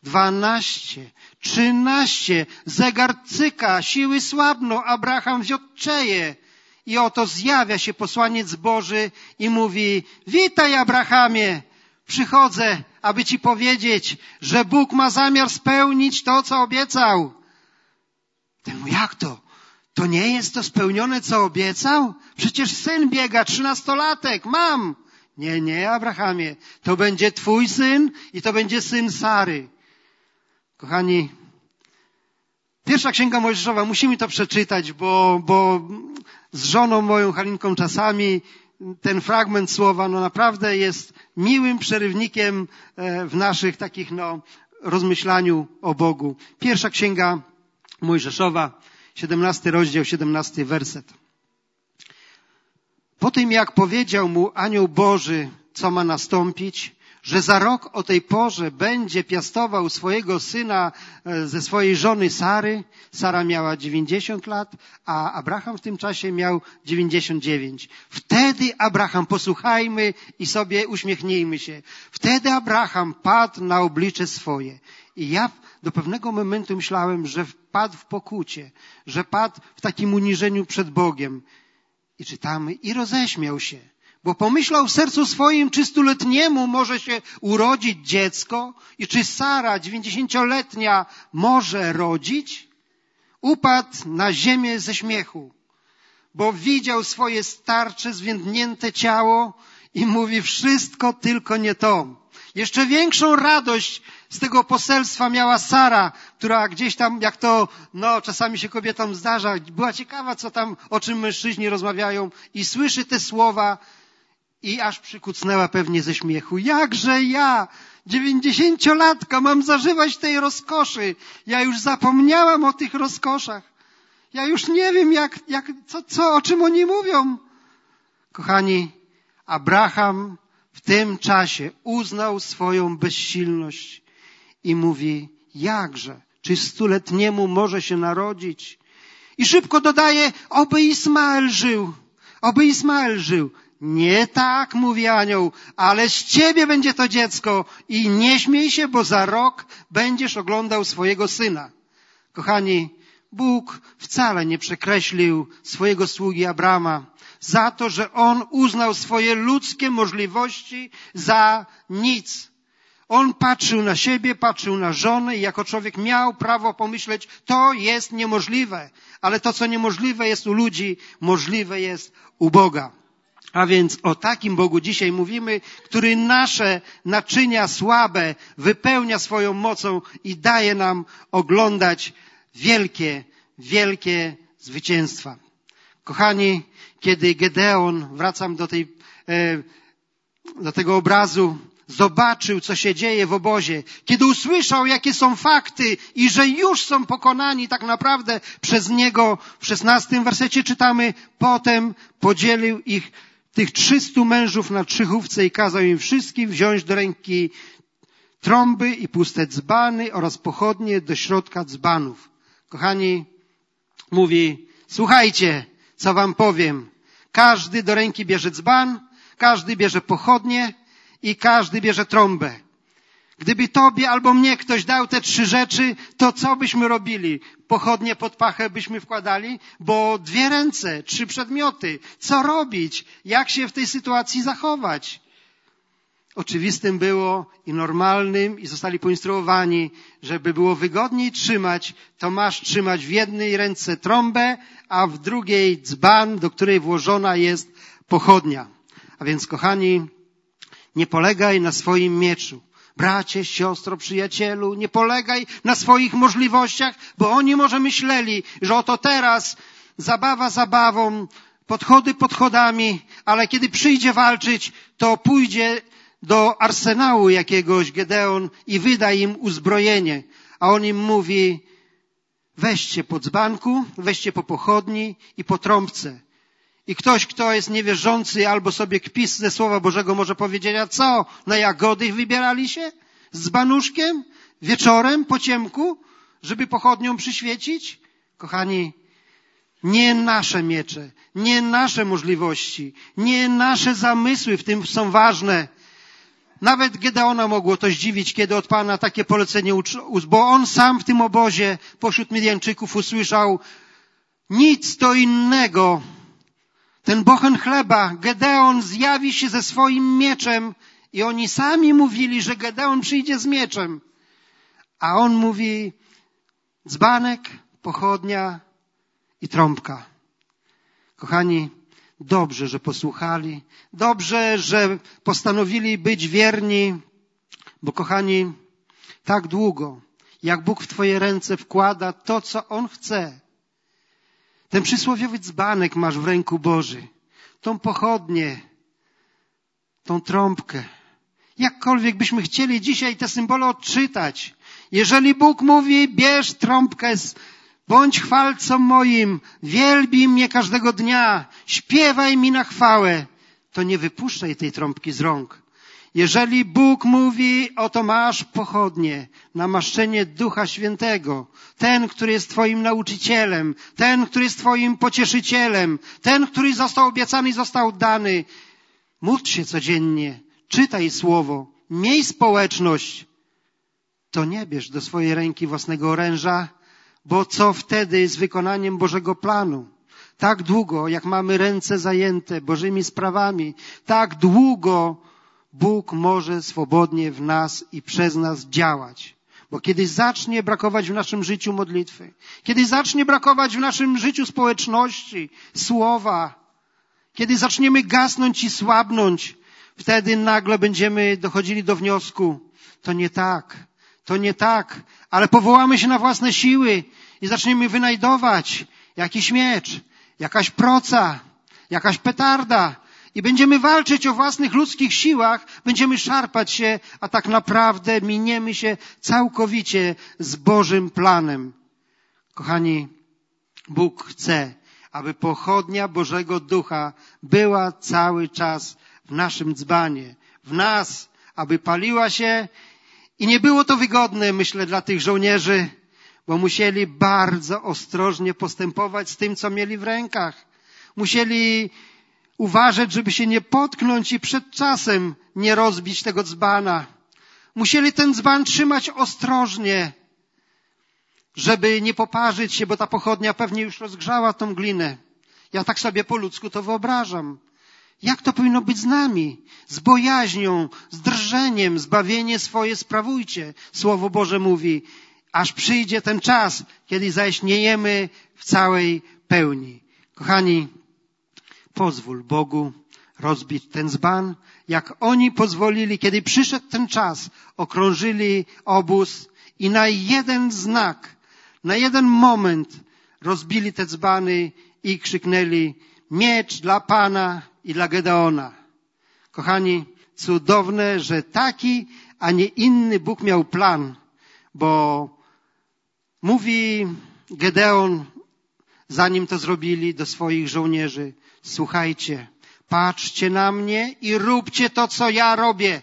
12, 13, zegar cyka, siły słabną, Abraham wiotczeje. I oto zjawia się posłaniec Boży i mówi: witaj, Abrahamie, przychodzę, aby Ci powiedzieć, że Bóg ma zamiar spełnić to, co obiecał. Temu jak to? To nie jest to spełnione, co obiecał? Przecież syn biega, 13-latek, mam. Nie, Abrahamie, to będzie Twój syn i to będzie syn Sary. Kochani, pierwsza Księga Mojżeszowa, musimy to przeczytać, bo z żoną moją Halinką czasami ten fragment słowa naprawdę jest miłym przerywnikiem w naszych takich rozmyślaniu o Bogu. Pierwsza Księga Mojżeszowa, 17 rozdział, 17 werset. Po tym, jak powiedział mu anioł Boży, co ma nastąpić, że za rok o tej porze będzie piastował swojego syna ze swojej żony Sary. Sara miała 90 lat, a Abraham w tym czasie miał 99. Wtedy Abraham, posłuchajmy i sobie uśmiechnijmy się. Wtedy Abraham padł na oblicze swoje. I ja do pewnego momentu myślałem, że padł w pokucie, że padł w takim uniżeniu przed Bogiem. I czytamy: i roześmiał się, bo pomyślał w sercu swoim, czy 100-letniemu może się urodzić dziecko i czy Sara 90-letnia może rodzić? Upadł na ziemię ze śmiechu, bo widział swoje starcze, zwiędnięte ciało i mówi: wszystko tylko nie to. Jeszcze większą radość z tego poselstwa miała Sara, która gdzieś tam, jak to czasami się kobietom zdarza, była ciekawa, co tam, o czym mężczyźni rozmawiają, i słyszy te słowa i aż przykucnęła pewnie ze śmiechu. Jakże ja, 90-latka, mam zażywać tej rozkoszy? Ja już zapomniałam o tych rozkoszach. Ja już nie wiem, o czym oni mówią. Kochani, Abraham w tym czasie uznał swoją bezsilność i mówi: jakże, czy 100-letniemu może się narodzić? I szybko dodaje: oby Ismael żył. Nie tak, mówi anioł, ale z ciebie będzie to dziecko i nie śmiej się, bo za rok będziesz oglądał swojego syna. Kochani, Bóg wcale nie przekreślił swojego sługi Abrama za to, że on uznał swoje ludzkie możliwości za nic. On patrzył na siebie, patrzył na żonę i jako człowiek miał prawo pomyśleć: to jest niemożliwe. Ale to, co niemożliwe jest u ludzi, możliwe jest u Boga. A więc o takim Bogu dzisiaj mówimy, który nasze naczynia słabe wypełnia swoją mocą i daje nam oglądać wielkie, wielkie zwycięstwa. Kochani, kiedy Gedeon, wracam do tego obrazu, zobaczył, co się dzieje w obozie, kiedy usłyszał, jakie są fakty i że już są pokonani tak naprawdę przez niego, w 16 wersecie czytamy, potem podzielił tych 300 mężów na 3 chówce i kazał im wszystkim wziąć do ręki trąby i puste dzbany oraz pochodnie do środka dzbanów. Kochani, mówi, słuchajcie, co wam powiem. Każdy do ręki bierze dzban, każdy bierze pochodnie i każdy bierze trąbę. Gdyby tobie albo mnie ktoś dał te 3 rzeczy, to co byśmy robili? Pochodnie pod pachę byśmy wkładali? Bo 2 ręce, 3 przedmioty. Co robić? Jak się w tej sytuacji zachować? Oczywistym było i normalnym i zostali poinstruowani, żeby było wygodniej trzymać, to masz trzymać w jednej ręce trąbę, a w drugiej dzban, do której włożona jest pochodnia. A więc, kochani, nie polegaj na swoim mieczu. Bracie, siostro, przyjacielu, nie polegaj na swoich możliwościach, bo oni może myśleli, że oto teraz zabawa zabawą, podchody podchodami, ale kiedy przyjdzie walczyć, to pójdzie do arsenału jakiegoś Gedeon i wyda im uzbrojenie. A on im mówi, weźcie po dzbanku, weźcie po pochodni i po trąbce. I ktoś, kto jest niewierzący albo sobie kpi ze Słowa Bożego, może powiedzieć, a co, na jagody wybierali się? Z dzbanuszkiem? Wieczorem, po ciemku? Żeby pochodnią przyświecić? Kochani, nie nasze miecze, nie nasze możliwości, nie nasze zamysły w tym są ważne. Nawet Gedeona mogło to zdziwić, kiedy od Pana takie polecenie bo on sam w tym obozie pośród Midianczyków usłyszał nic to innego. Ten bochen chleba, Gedeon zjawi się ze swoim mieczem i oni sami mówili, że Gedeon przyjdzie z mieczem. A on mówi dzbanek, pochodnia i trąbka. Kochani, dobrze, że posłuchali. Dobrze, że postanowili być wierni. Bo kochani, tak długo, jak Bóg w Twoje ręce wkłada to, co On chce. Ten przysłowiowy dzbanek masz w ręku Boży. Tą pochodnię, tą trąbkę. Jakkolwiek byśmy chcieli dzisiaj te symbole odczytać. Jeżeli Bóg mówi, bierz trąbkę, bądź chwalcą moim, wielbij mnie każdego dnia, śpiewaj mi na chwałę, to nie wypuszczaj tej trąbki z rąk. Jeżeli Bóg mówi, oto masz pochodnie, namaszczenie Ducha Świętego, ten, który jest Twoim nauczycielem, ten, który jest Twoim pocieszycielem, ten, który został obiecany i został dany, módl się codziennie, czytaj Słowo, miej społeczność, to nie bierz do swojej ręki własnego oręża, bo co wtedy z wykonaniem Bożego planu? Tak długo, jak mamy ręce zajęte Bożymi sprawami, tak długo Bóg może swobodnie w nas i przez nas działać. Bo kiedy zacznie brakować w naszym życiu modlitwy, kiedy zacznie brakować w naszym życiu społeczności, słowa, kiedy zaczniemy gasnąć i słabnąć, wtedy nagle będziemy dochodzili do wniosku, to nie tak, ale powołamy się na własne siły i zaczniemy wynajdować jakiś miecz, jakaś proca, jakaś petarda i będziemy walczyć o własnych ludzkich siłach, będziemy szarpać się, a tak naprawdę miniemy się całkowicie z Bożym planem. Kochani, Bóg chce, aby pochodnia Bożego Ducha była cały czas w naszym dzbanie, w nas, aby paliła się. I nie było to wygodne, myślę, dla tych żołnierzy, bo musieli bardzo ostrożnie postępować z tym, co mieli w rękach. Musieli uważać, żeby się nie potknąć i przed czasem nie rozbić tego dzbana. Musieli ten dzban trzymać ostrożnie, żeby nie poparzyć się, bo ta pochodnia pewnie już rozgrzała tą glinę. Ja tak sobie po ludzku to wyobrażam. Jak to powinno być z nami? Z bojaźnią, z drżeniem, zbawienie swoje sprawujcie. Słowo Boże mówi, aż przyjdzie ten czas, kiedy zaśniejemy w całej pełni. Kochani, pozwól Bogu rozbić ten dzban, jak oni pozwolili, kiedy przyszedł ten czas, okrążyli obóz i na jeden znak, Na jeden moment rozbili te dzbany i krzyknęli: miecz dla Pana i dla Gedeona. Kochani, cudowne, że taki, a nie inny Bóg miał plan, bo mówi Gedeon, zanim to zrobili, do swoich żołnierzy: słuchajcie, patrzcie na mnie i róbcie to, co ja robię.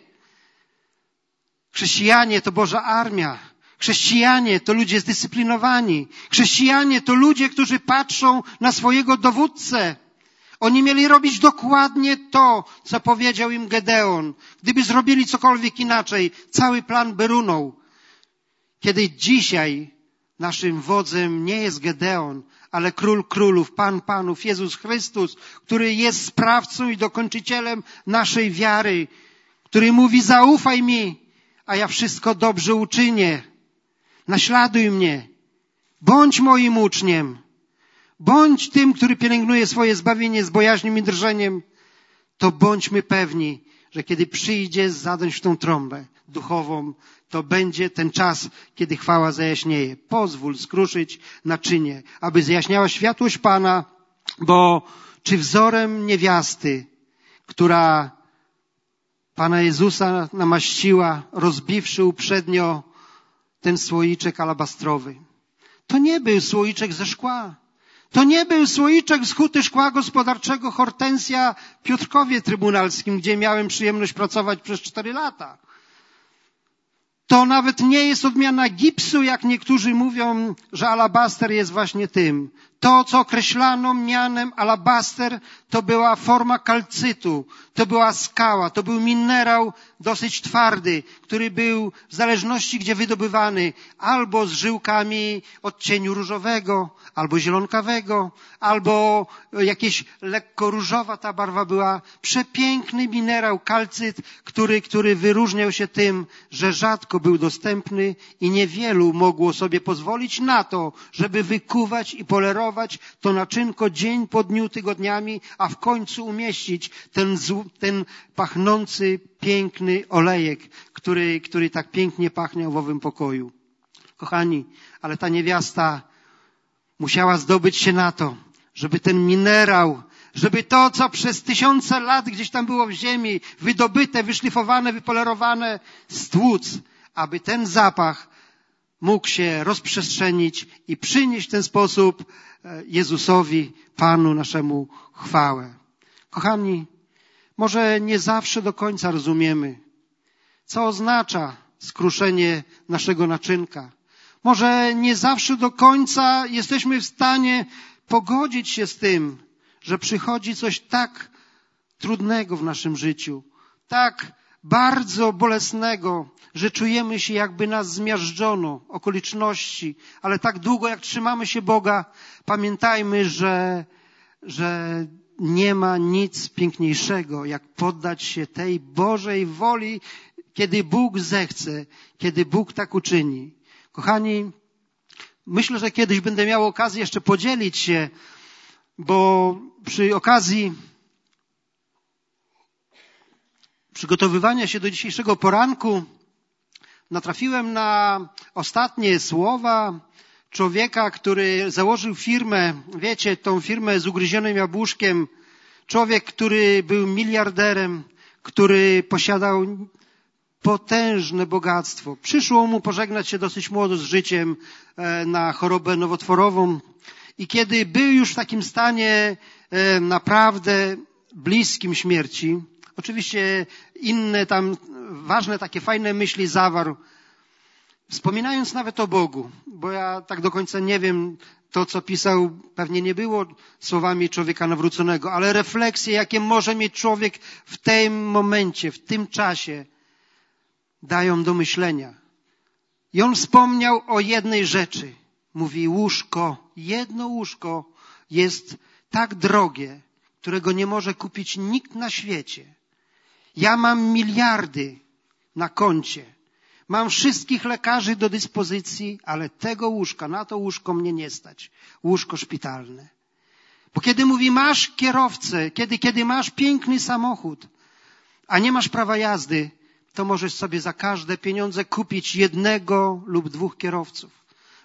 Chrześcijanie to Boża armia. Chrześcijanie to ludzie zdyscyplinowani. Chrześcijanie to ludzie, którzy patrzą na swojego dowódcę. Oni mieli robić dokładnie to, co powiedział im Gedeon. Gdyby zrobili cokolwiek inaczej, cały plan by runął. Kiedy dzisiaj naszym wodzem nie jest Gedeon, ale Król Królów, Pan Panów, Jezus Chrystus, który jest sprawcą i dokończycielem naszej wiary, który mówi: zaufaj mi, a ja wszystko dobrze uczynię. Naśladuj mnie. Bądź moim uczniem. Bądź tym, który pielęgnuje swoje zbawienie z bojaźnią i drżeniem. To bądźmy pewni, że kiedy przyjdzie zadać w tą trąbę duchową, to będzie ten czas, kiedy chwała zajaśnieje. Pozwól skruszyć naczynie, aby zajaśniała światłość Pana, bo czy wzorem niewiasty, która Pana Jezusa namaściła, rozbiwszy uprzednio ten słoiczek alabastrowy. To nie był słoiczek ze szkła. To nie był słoiczek z huty szkła gospodarczego Hortensja w Piotrkowie Trybunalskim, gdzie miałem przyjemność pracować przez 4 lata. To nawet nie jest odmiana gipsu, jak niektórzy mówią, że alabaster jest właśnie tym. To, co określano mianem alabaster, to była forma kalcytu, to była skała, to był minerał dosyć twardy, który był w zależności gdzie wydobywany, albo z żyłkami odcieniu różowego, albo zielonkawego, albo jakieś lekko różowa ta barwa była. Przepiękny minerał, kalcyt, który wyróżniał się tym, że rzadko był dostępny i niewielu mogło sobie pozwolić na to, żeby wykuwać i polerować to naczynko dzień po dniu, tygodniami, a w końcu umieścić ten pachnący, piękny olejek, który tak pięknie pachniał w owym pokoju. Kochani, ale ta niewiasta musiała zdobyć się na to, żeby ten minerał, żeby to, co przez 1000 lat gdzieś tam było w ziemi, wydobyte, wyszlifowane, wypolerowane, stłuc, aby ten zapach mógł się rozprzestrzenić i przynieść w ten sposób Jezusowi, Panu naszemu, chwałę. Kochani, może nie zawsze do końca rozumiemy, co oznacza skruszenie naszego naczynka. Może nie zawsze do końca jesteśmy w stanie pogodzić się z tym, że przychodzi coś tak trudnego w naszym życiu, tak bardzo bolesnego, że czujemy się, jakby nas zmiażdżono, okoliczności, ale tak długo jak trzymamy się Boga, pamiętajmy, że nie ma nic piękniejszego, jak poddać się tej Bożej woli, kiedy Bóg zechce, kiedy Bóg tak uczyni. Kochani, myślę, że kiedyś będę miał okazję jeszcze podzielić się, bo przy okazji przygotowywania się do dzisiejszego poranku natrafiłem na ostatnie słowa człowieka, który założył firmę, wiecie, tą firmę z ugryzionym jabłuszkiem. Człowiek, który był miliarderem, który posiadał potężne bogactwo. Przyszło mu pożegnać się dosyć młodo z życiem na chorobę nowotworową i kiedy był już w takim stanie naprawdę bliskim śmierci, oczywiście inne tam ważne takie fajne myśli zawarł, wspominając nawet o Bogu, bo ja tak do końca nie wiem, to co pisał pewnie nie było słowami człowieka nawróconego, ale refleksje, jakie może mieć człowiek w tym momencie, w tym czasie, dają do myślenia. I on wspomniał o jednej rzeczy. Mówi, łóżko, jedno łóżko jest tak drogie, którego nie może kupić nikt na świecie. Ja mam miliardy na koncie. Mam wszystkich lekarzy do dyspozycji, ale tego łóżka, na to łóżko mnie nie stać. Łóżko szpitalne. Bo kiedy mówi, masz kierowcę, kiedy masz piękny samochód, a nie masz prawa jazdy, to możesz sobie za każde pieniądze kupić 1 lub 2 kierowców.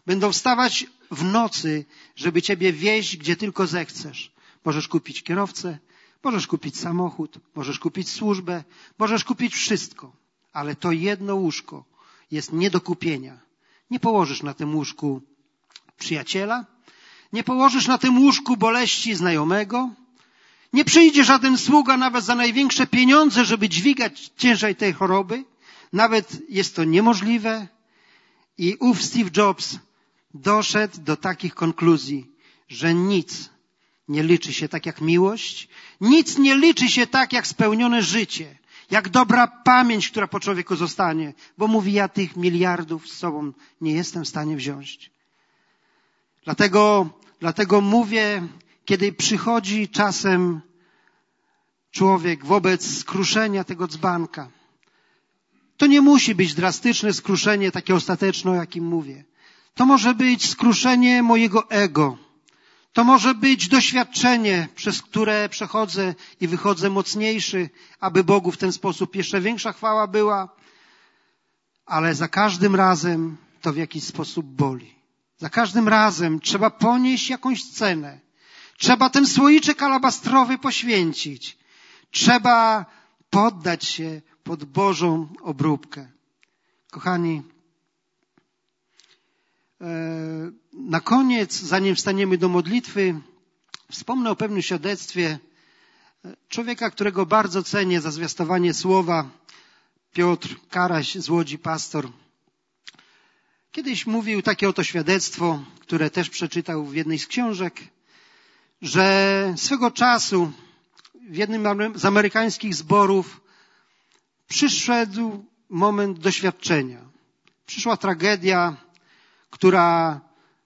Będą wstawać w nocy, żeby ciebie wieźć, gdzie tylko zechcesz. Możesz kupić kierowcę, możesz kupić samochód, możesz kupić służbę, możesz kupić wszystko. Ale to jedno łóżko jest nie do kupienia. Nie położysz na tym łóżku przyjaciela, nie położysz na tym łóżku boleści znajomego, nie przyjdzie żaden sługa nawet za największe pieniądze, żeby dźwigać ciężar tej choroby. Nawet jest to niemożliwe. I ów Steve Jobs doszedł do takich konkluzji, że nic nie liczy się tak jak miłość, nic nie liczy się tak jak spełnione życie, jak dobra pamięć, która po człowieku zostanie, bo mówi, ja tych miliardów z sobą nie jestem w stanie wziąć. Dlatego mówię, kiedy przychodzi czasem człowiek wobec skruszenia tego dzbanka, to nie musi być drastyczne skruszenie, takie ostateczne, o jakim mówię. To może być skruszenie mojego ego. To może być doświadczenie, przez które przechodzę i wychodzę mocniejszy, aby Bogu w ten sposób jeszcze większa chwała była. Ale za każdym razem to w jakiś sposób boli. Za każdym razem trzeba ponieść jakąś cenę. Trzeba ten słoiczek alabastrowy poświęcić. Trzeba poddać się pod Bożą obróbkę. Kochani, na koniec, zanim wstaniemy do modlitwy, wspomnę o pewnym świadectwie człowieka, którego bardzo cenię za zwiastowanie słowa, Piotr Karaś z Łodzi, pastor. Kiedyś mówił takie oto świadectwo, które też przeczytał w jednej z książek, że swego czasu w jednym z amerykańskich zborów przyszedł moment doświadczenia. Przyszła tragedia, która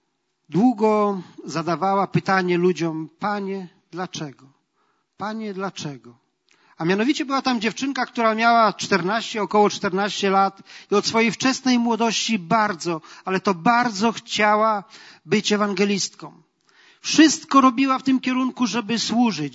długo zadawała pytanie ludziom, Panie, dlaczego? Panie, dlaczego? A mianowicie była tam dziewczynka, która miała około 14 lat i od swojej wczesnej młodości bardzo, ale to bardzo chciała być ewangelistką. Wszystko robiła w tym kierunku, żeby służyć,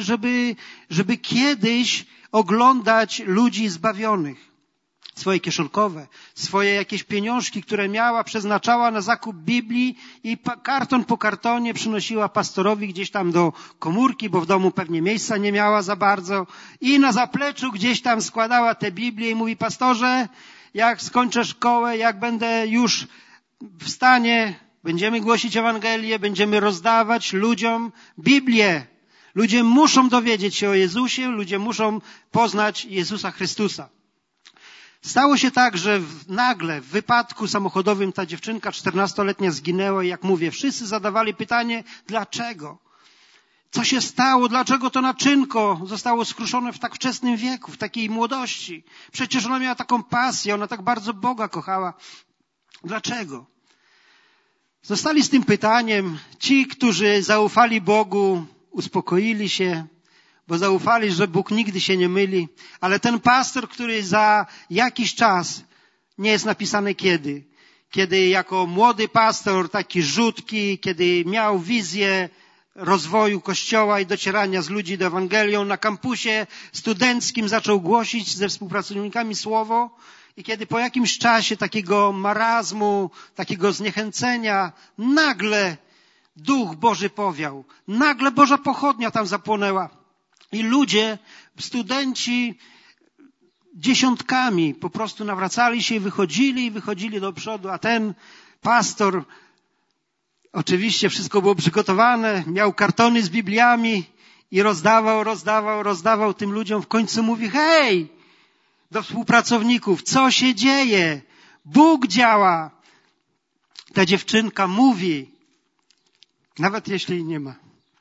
żeby kiedyś oglądać ludzi zbawionych. Swoje kieszonkowe, swoje jakieś pieniążki, które miała, przeznaczała na zakup Biblii i karton po kartonie przynosiła pastorowi gdzieś tam do komórki, bo w domu pewnie miejsca nie miała za bardzo. I na zapleczu gdzieś tam składała te Biblię i mówi, pastorze, jak skończę szkołę, jak będę już w stanie, będziemy głosić Ewangelię, będziemy rozdawać ludziom Biblię. Ludzie muszą dowiedzieć się o Jezusie, ludzie muszą poznać Jezusa Chrystusa. Stało się tak, że nagle w wypadku samochodowym ta dziewczynka 14-letnia zginęła i jak mówię, wszyscy zadawali pytanie, dlaczego? Co się stało? Dlaczego to naczynko zostało skruszone w tak wczesnym wieku, w takiej młodości? Przecież ona miała taką pasję, ona tak bardzo Boga kochała. Dlaczego? Zostali z tym pytaniem ci, którzy zaufali Bogu, uspokoili się, bo zaufali, że Bóg nigdy się nie myli. Ale ten pastor, który za jakiś czas, nie jest napisane kiedy jako młody pastor, taki rzutki, kiedy miał wizję rozwoju Kościoła i docierania z ludzi do Ewangelią, na kampusie studenckim zaczął głosić ze współpracownikami słowo i kiedy po jakimś czasie takiego marazmu, takiego zniechęcenia, nagle Duch Boży powiał, nagle Boża pochodnia tam zapłonęła. I ludzie, studenci dziesiątkami po prostu nawracali się i wychodzili do przodu, a ten pastor, oczywiście wszystko było przygotowane, miał kartony z Bibliami i rozdawał tym ludziom. W końcu mówi, hej, do współpracowników, co się dzieje? Bóg działa. Ta dziewczynka mówi, nawet jeśli nie ma.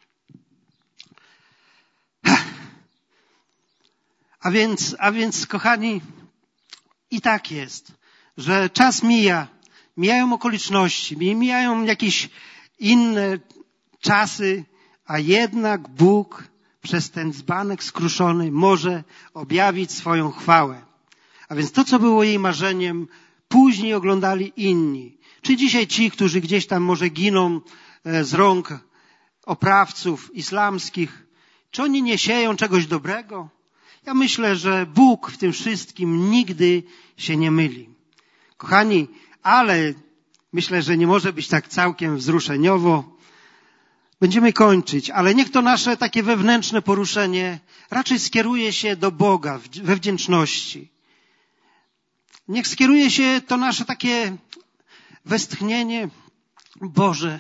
A więc, kochani, i tak jest, że czas mijają okoliczności, mijają jakieś inne czasy, a jednak Bóg przez ten dzbanek skruszony może objawić swoją chwałę. A więc to, co było jej marzeniem, później oglądali inni. Czy dzisiaj ci, którzy gdzieś tam może giną z rąk oprawców islamskich, czy oni nie sieją czegoś dobrego? Ja myślę, że Bóg w tym wszystkim nigdy się nie myli. Kochani, ale Myślę, że nie może być tak całkiem wzruszeniowo. Będziemy kończyć, ale niech to nasze takie wewnętrzne poruszenie raczej skieruje się do Boga we wdzięczności. Niech skieruje się to nasze takie westchnienie. Boże,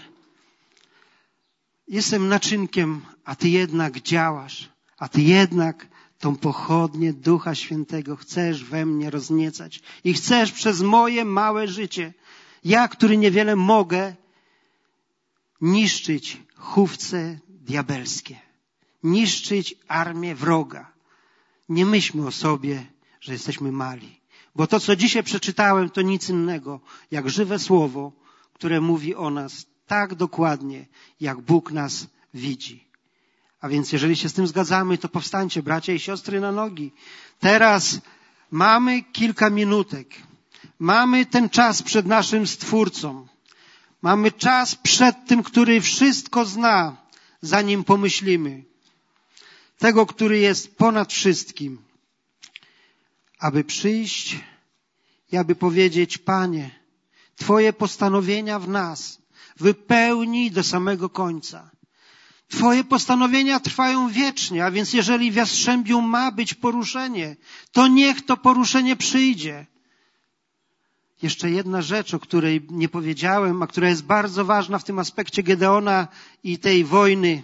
jestem naczynkiem, a Ty jednak działasz, a Ty jednak tą pochodnię Ducha Świętego chcesz we mnie rozniecać i chcesz przez moje małe życie, ja, który niewiele mogę, niszczyć chówce diabelskie, niszczyć armię wroga. Nie myślmy o sobie, że jesteśmy mali, bo to, co dzisiaj przeczytałem, to nic innego, jak żywe słowo, które mówi o nas tak dokładnie, jak Bóg nas widzi. A więc jeżeli się z tym zgadzamy, to powstańcie, bracia i siostry, na nogi. Teraz mamy kilka minutek. Mamy ten czas przed naszym Stwórcą. Mamy czas przed tym, który wszystko zna, zanim pomyślimy. Tego, który jest ponad wszystkim. Aby przyjść i aby powiedzieć: Panie, Twoje postanowienia w nas wypełnij do samego końca. Twoje postanowienia trwają wiecznie, a więc jeżeli w Jastrzębiu ma być poruszenie, to niech to poruszenie przyjdzie. Jeszcze jedna rzecz, o której nie powiedziałem, a która jest bardzo ważna w tym aspekcie Gedeona i tej wojny.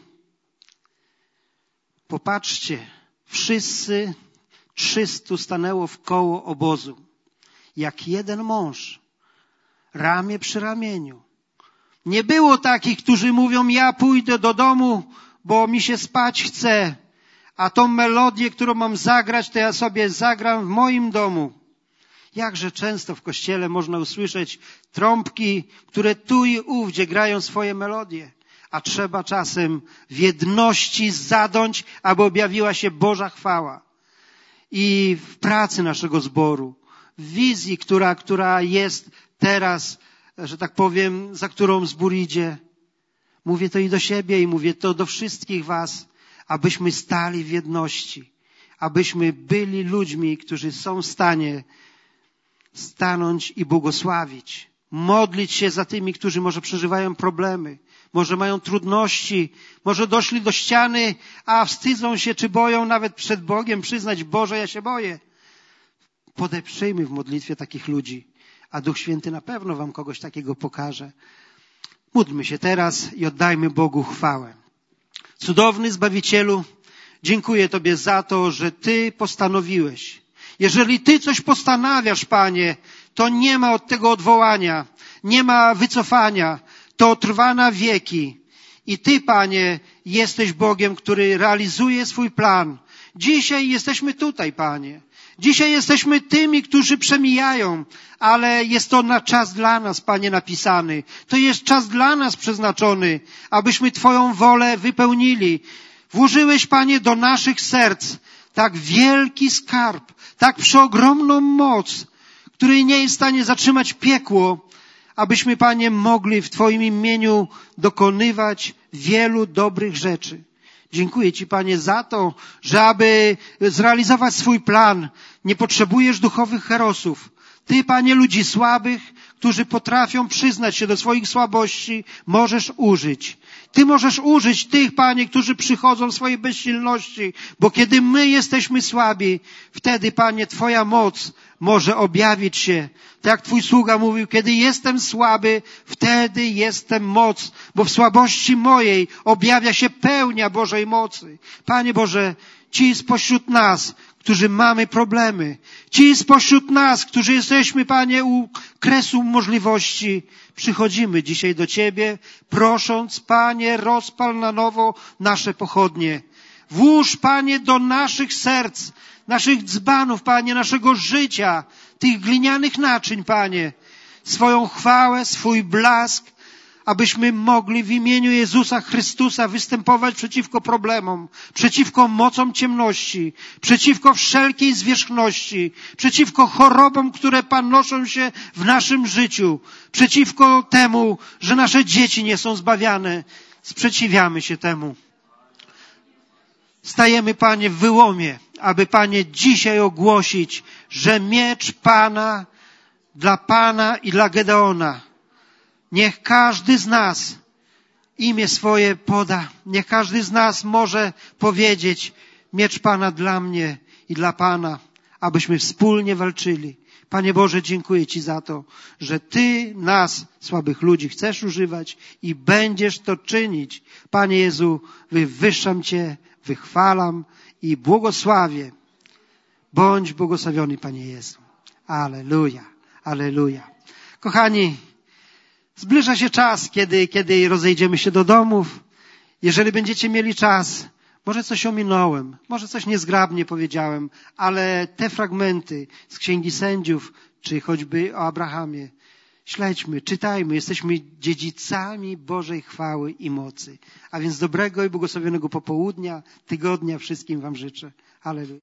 Popatrzcie, wszyscy 300 stanęło w koło obozu. Jak jeden mąż, ramię przy ramieniu. Nie było takich, którzy mówią: ja pójdę do domu, bo mi się spać chce, a tą melodię, którą mam zagrać, to ja sobie zagram w moim domu. Jakże często w kościele można usłyszeć trąbki, które tu i ówdzie grają swoje melodie, a trzeba czasem w jedności zadąć, aby objawiła się Boża chwała. I w pracy naszego zboru, w wizji, która jest teraz, że tak powiem, za którą zbór idzie. Mówię to i do siebie i mówię to do wszystkich was, abyśmy stali w jedności, abyśmy byli ludźmi, którzy są w stanie stanąć i błogosławić, modlić się za tymi, którzy może przeżywają problemy, może mają trudności, może doszli do ściany, a wstydzą się czy boją nawet przed Bogiem przyznać: Boże, ja się boję. Podeprzyjmy w modlitwie takich ludzi, a Duch Święty na pewno wam kogoś takiego pokaże. Módlmy się teraz i oddajmy Bogu chwałę. Cudowny Zbawicielu, dziękuję Tobie za to, że Ty postanowiłeś. Jeżeli Ty coś postanawiasz, Panie, to nie ma od tego odwołania, nie ma wycofania. To trwa na wieki. I Ty, Panie, jesteś Bogiem, który realizuje swój plan. Dzisiaj jesteśmy tutaj, Panie. Dzisiaj jesteśmy tymi, którzy przemijają, ale jest to na czas dla nas, Panie, napisany. To jest czas dla nas przeznaczony, abyśmy Twoją wolę wypełnili. Włożyłeś, Panie, do naszych serc tak wielki skarb, tak przeogromną moc, której nie jest w stanie zatrzymać piekło, abyśmy, Panie, mogli w Twoim imieniu dokonywać wielu dobrych rzeczy. Dziękuję Ci, Panie, za to, że aby zrealizować swój plan, nie potrzebujesz duchowych herosów. Ty, Panie, ludzi słabych, którzy potrafią przyznać się do swoich słabości, możesz użyć. Ty możesz użyć tych, Panie, którzy przychodzą w swojej bezsilności, bo kiedy my jesteśmy słabi, wtedy, Panie, Twoja moc może objawić się. Tak jak Twój sługa mówił: kiedy jestem słaby, wtedy jestem moc, bo w słabości mojej objawia się pełnia Bożej mocy. Panie Boże, ci spośród nas, którzy mamy problemy, ci spośród nas, którzy jesteśmy, Panie, u kresu możliwości, przychodzimy dzisiaj do Ciebie, prosząc, Panie, rozpal na nowo nasze pochodnie. Włóż, Panie, do naszych serc, naszych dzbanów, Panie, naszego życia, tych glinianych naczyń, Panie, swoją chwałę, swój blask, abyśmy mogli w imieniu Jezusa Chrystusa występować przeciwko problemom, przeciwko mocom ciemności, przeciwko wszelkiej zwierzchności, przeciwko chorobom, które panoszą się w naszym życiu, przeciwko temu, że nasze dzieci nie są zbawiane. Sprzeciwiamy się temu. Stajemy, Panie, w wyłomie, aby, Panie, dzisiaj ogłosić, że miecz Pana dla Pana i dla Gedeona Niech każdy z nas imię swoje poda. Niech każdy z nas może powiedzieć: miecz Pana dla mnie i dla Pana, abyśmy wspólnie walczyli. Panie Boże, dziękuję Ci za to, że Ty nas, słabych ludzi, chcesz używać i będziesz to czynić. Panie Jezu, wywyższam Cię, wychwalam i błogosławię. Bądź błogosławiony, Panie Jezu. Alleluja, alleluja. Kochani, zbliża się czas, kiedy rozejdziemy się do domów. Jeżeli będziecie mieli czas, może coś ominąłem, może coś niezgrabnie powiedziałem, ale te fragmenty z Księgi Sędziów, czy choćby o Abrahamie, śledźmy, czytajmy. Jesteśmy dziedzicami Bożej chwały i mocy. A więc dobrego i błogosławionego popołudnia, tygodnia wszystkim wam życzę. Halleluja.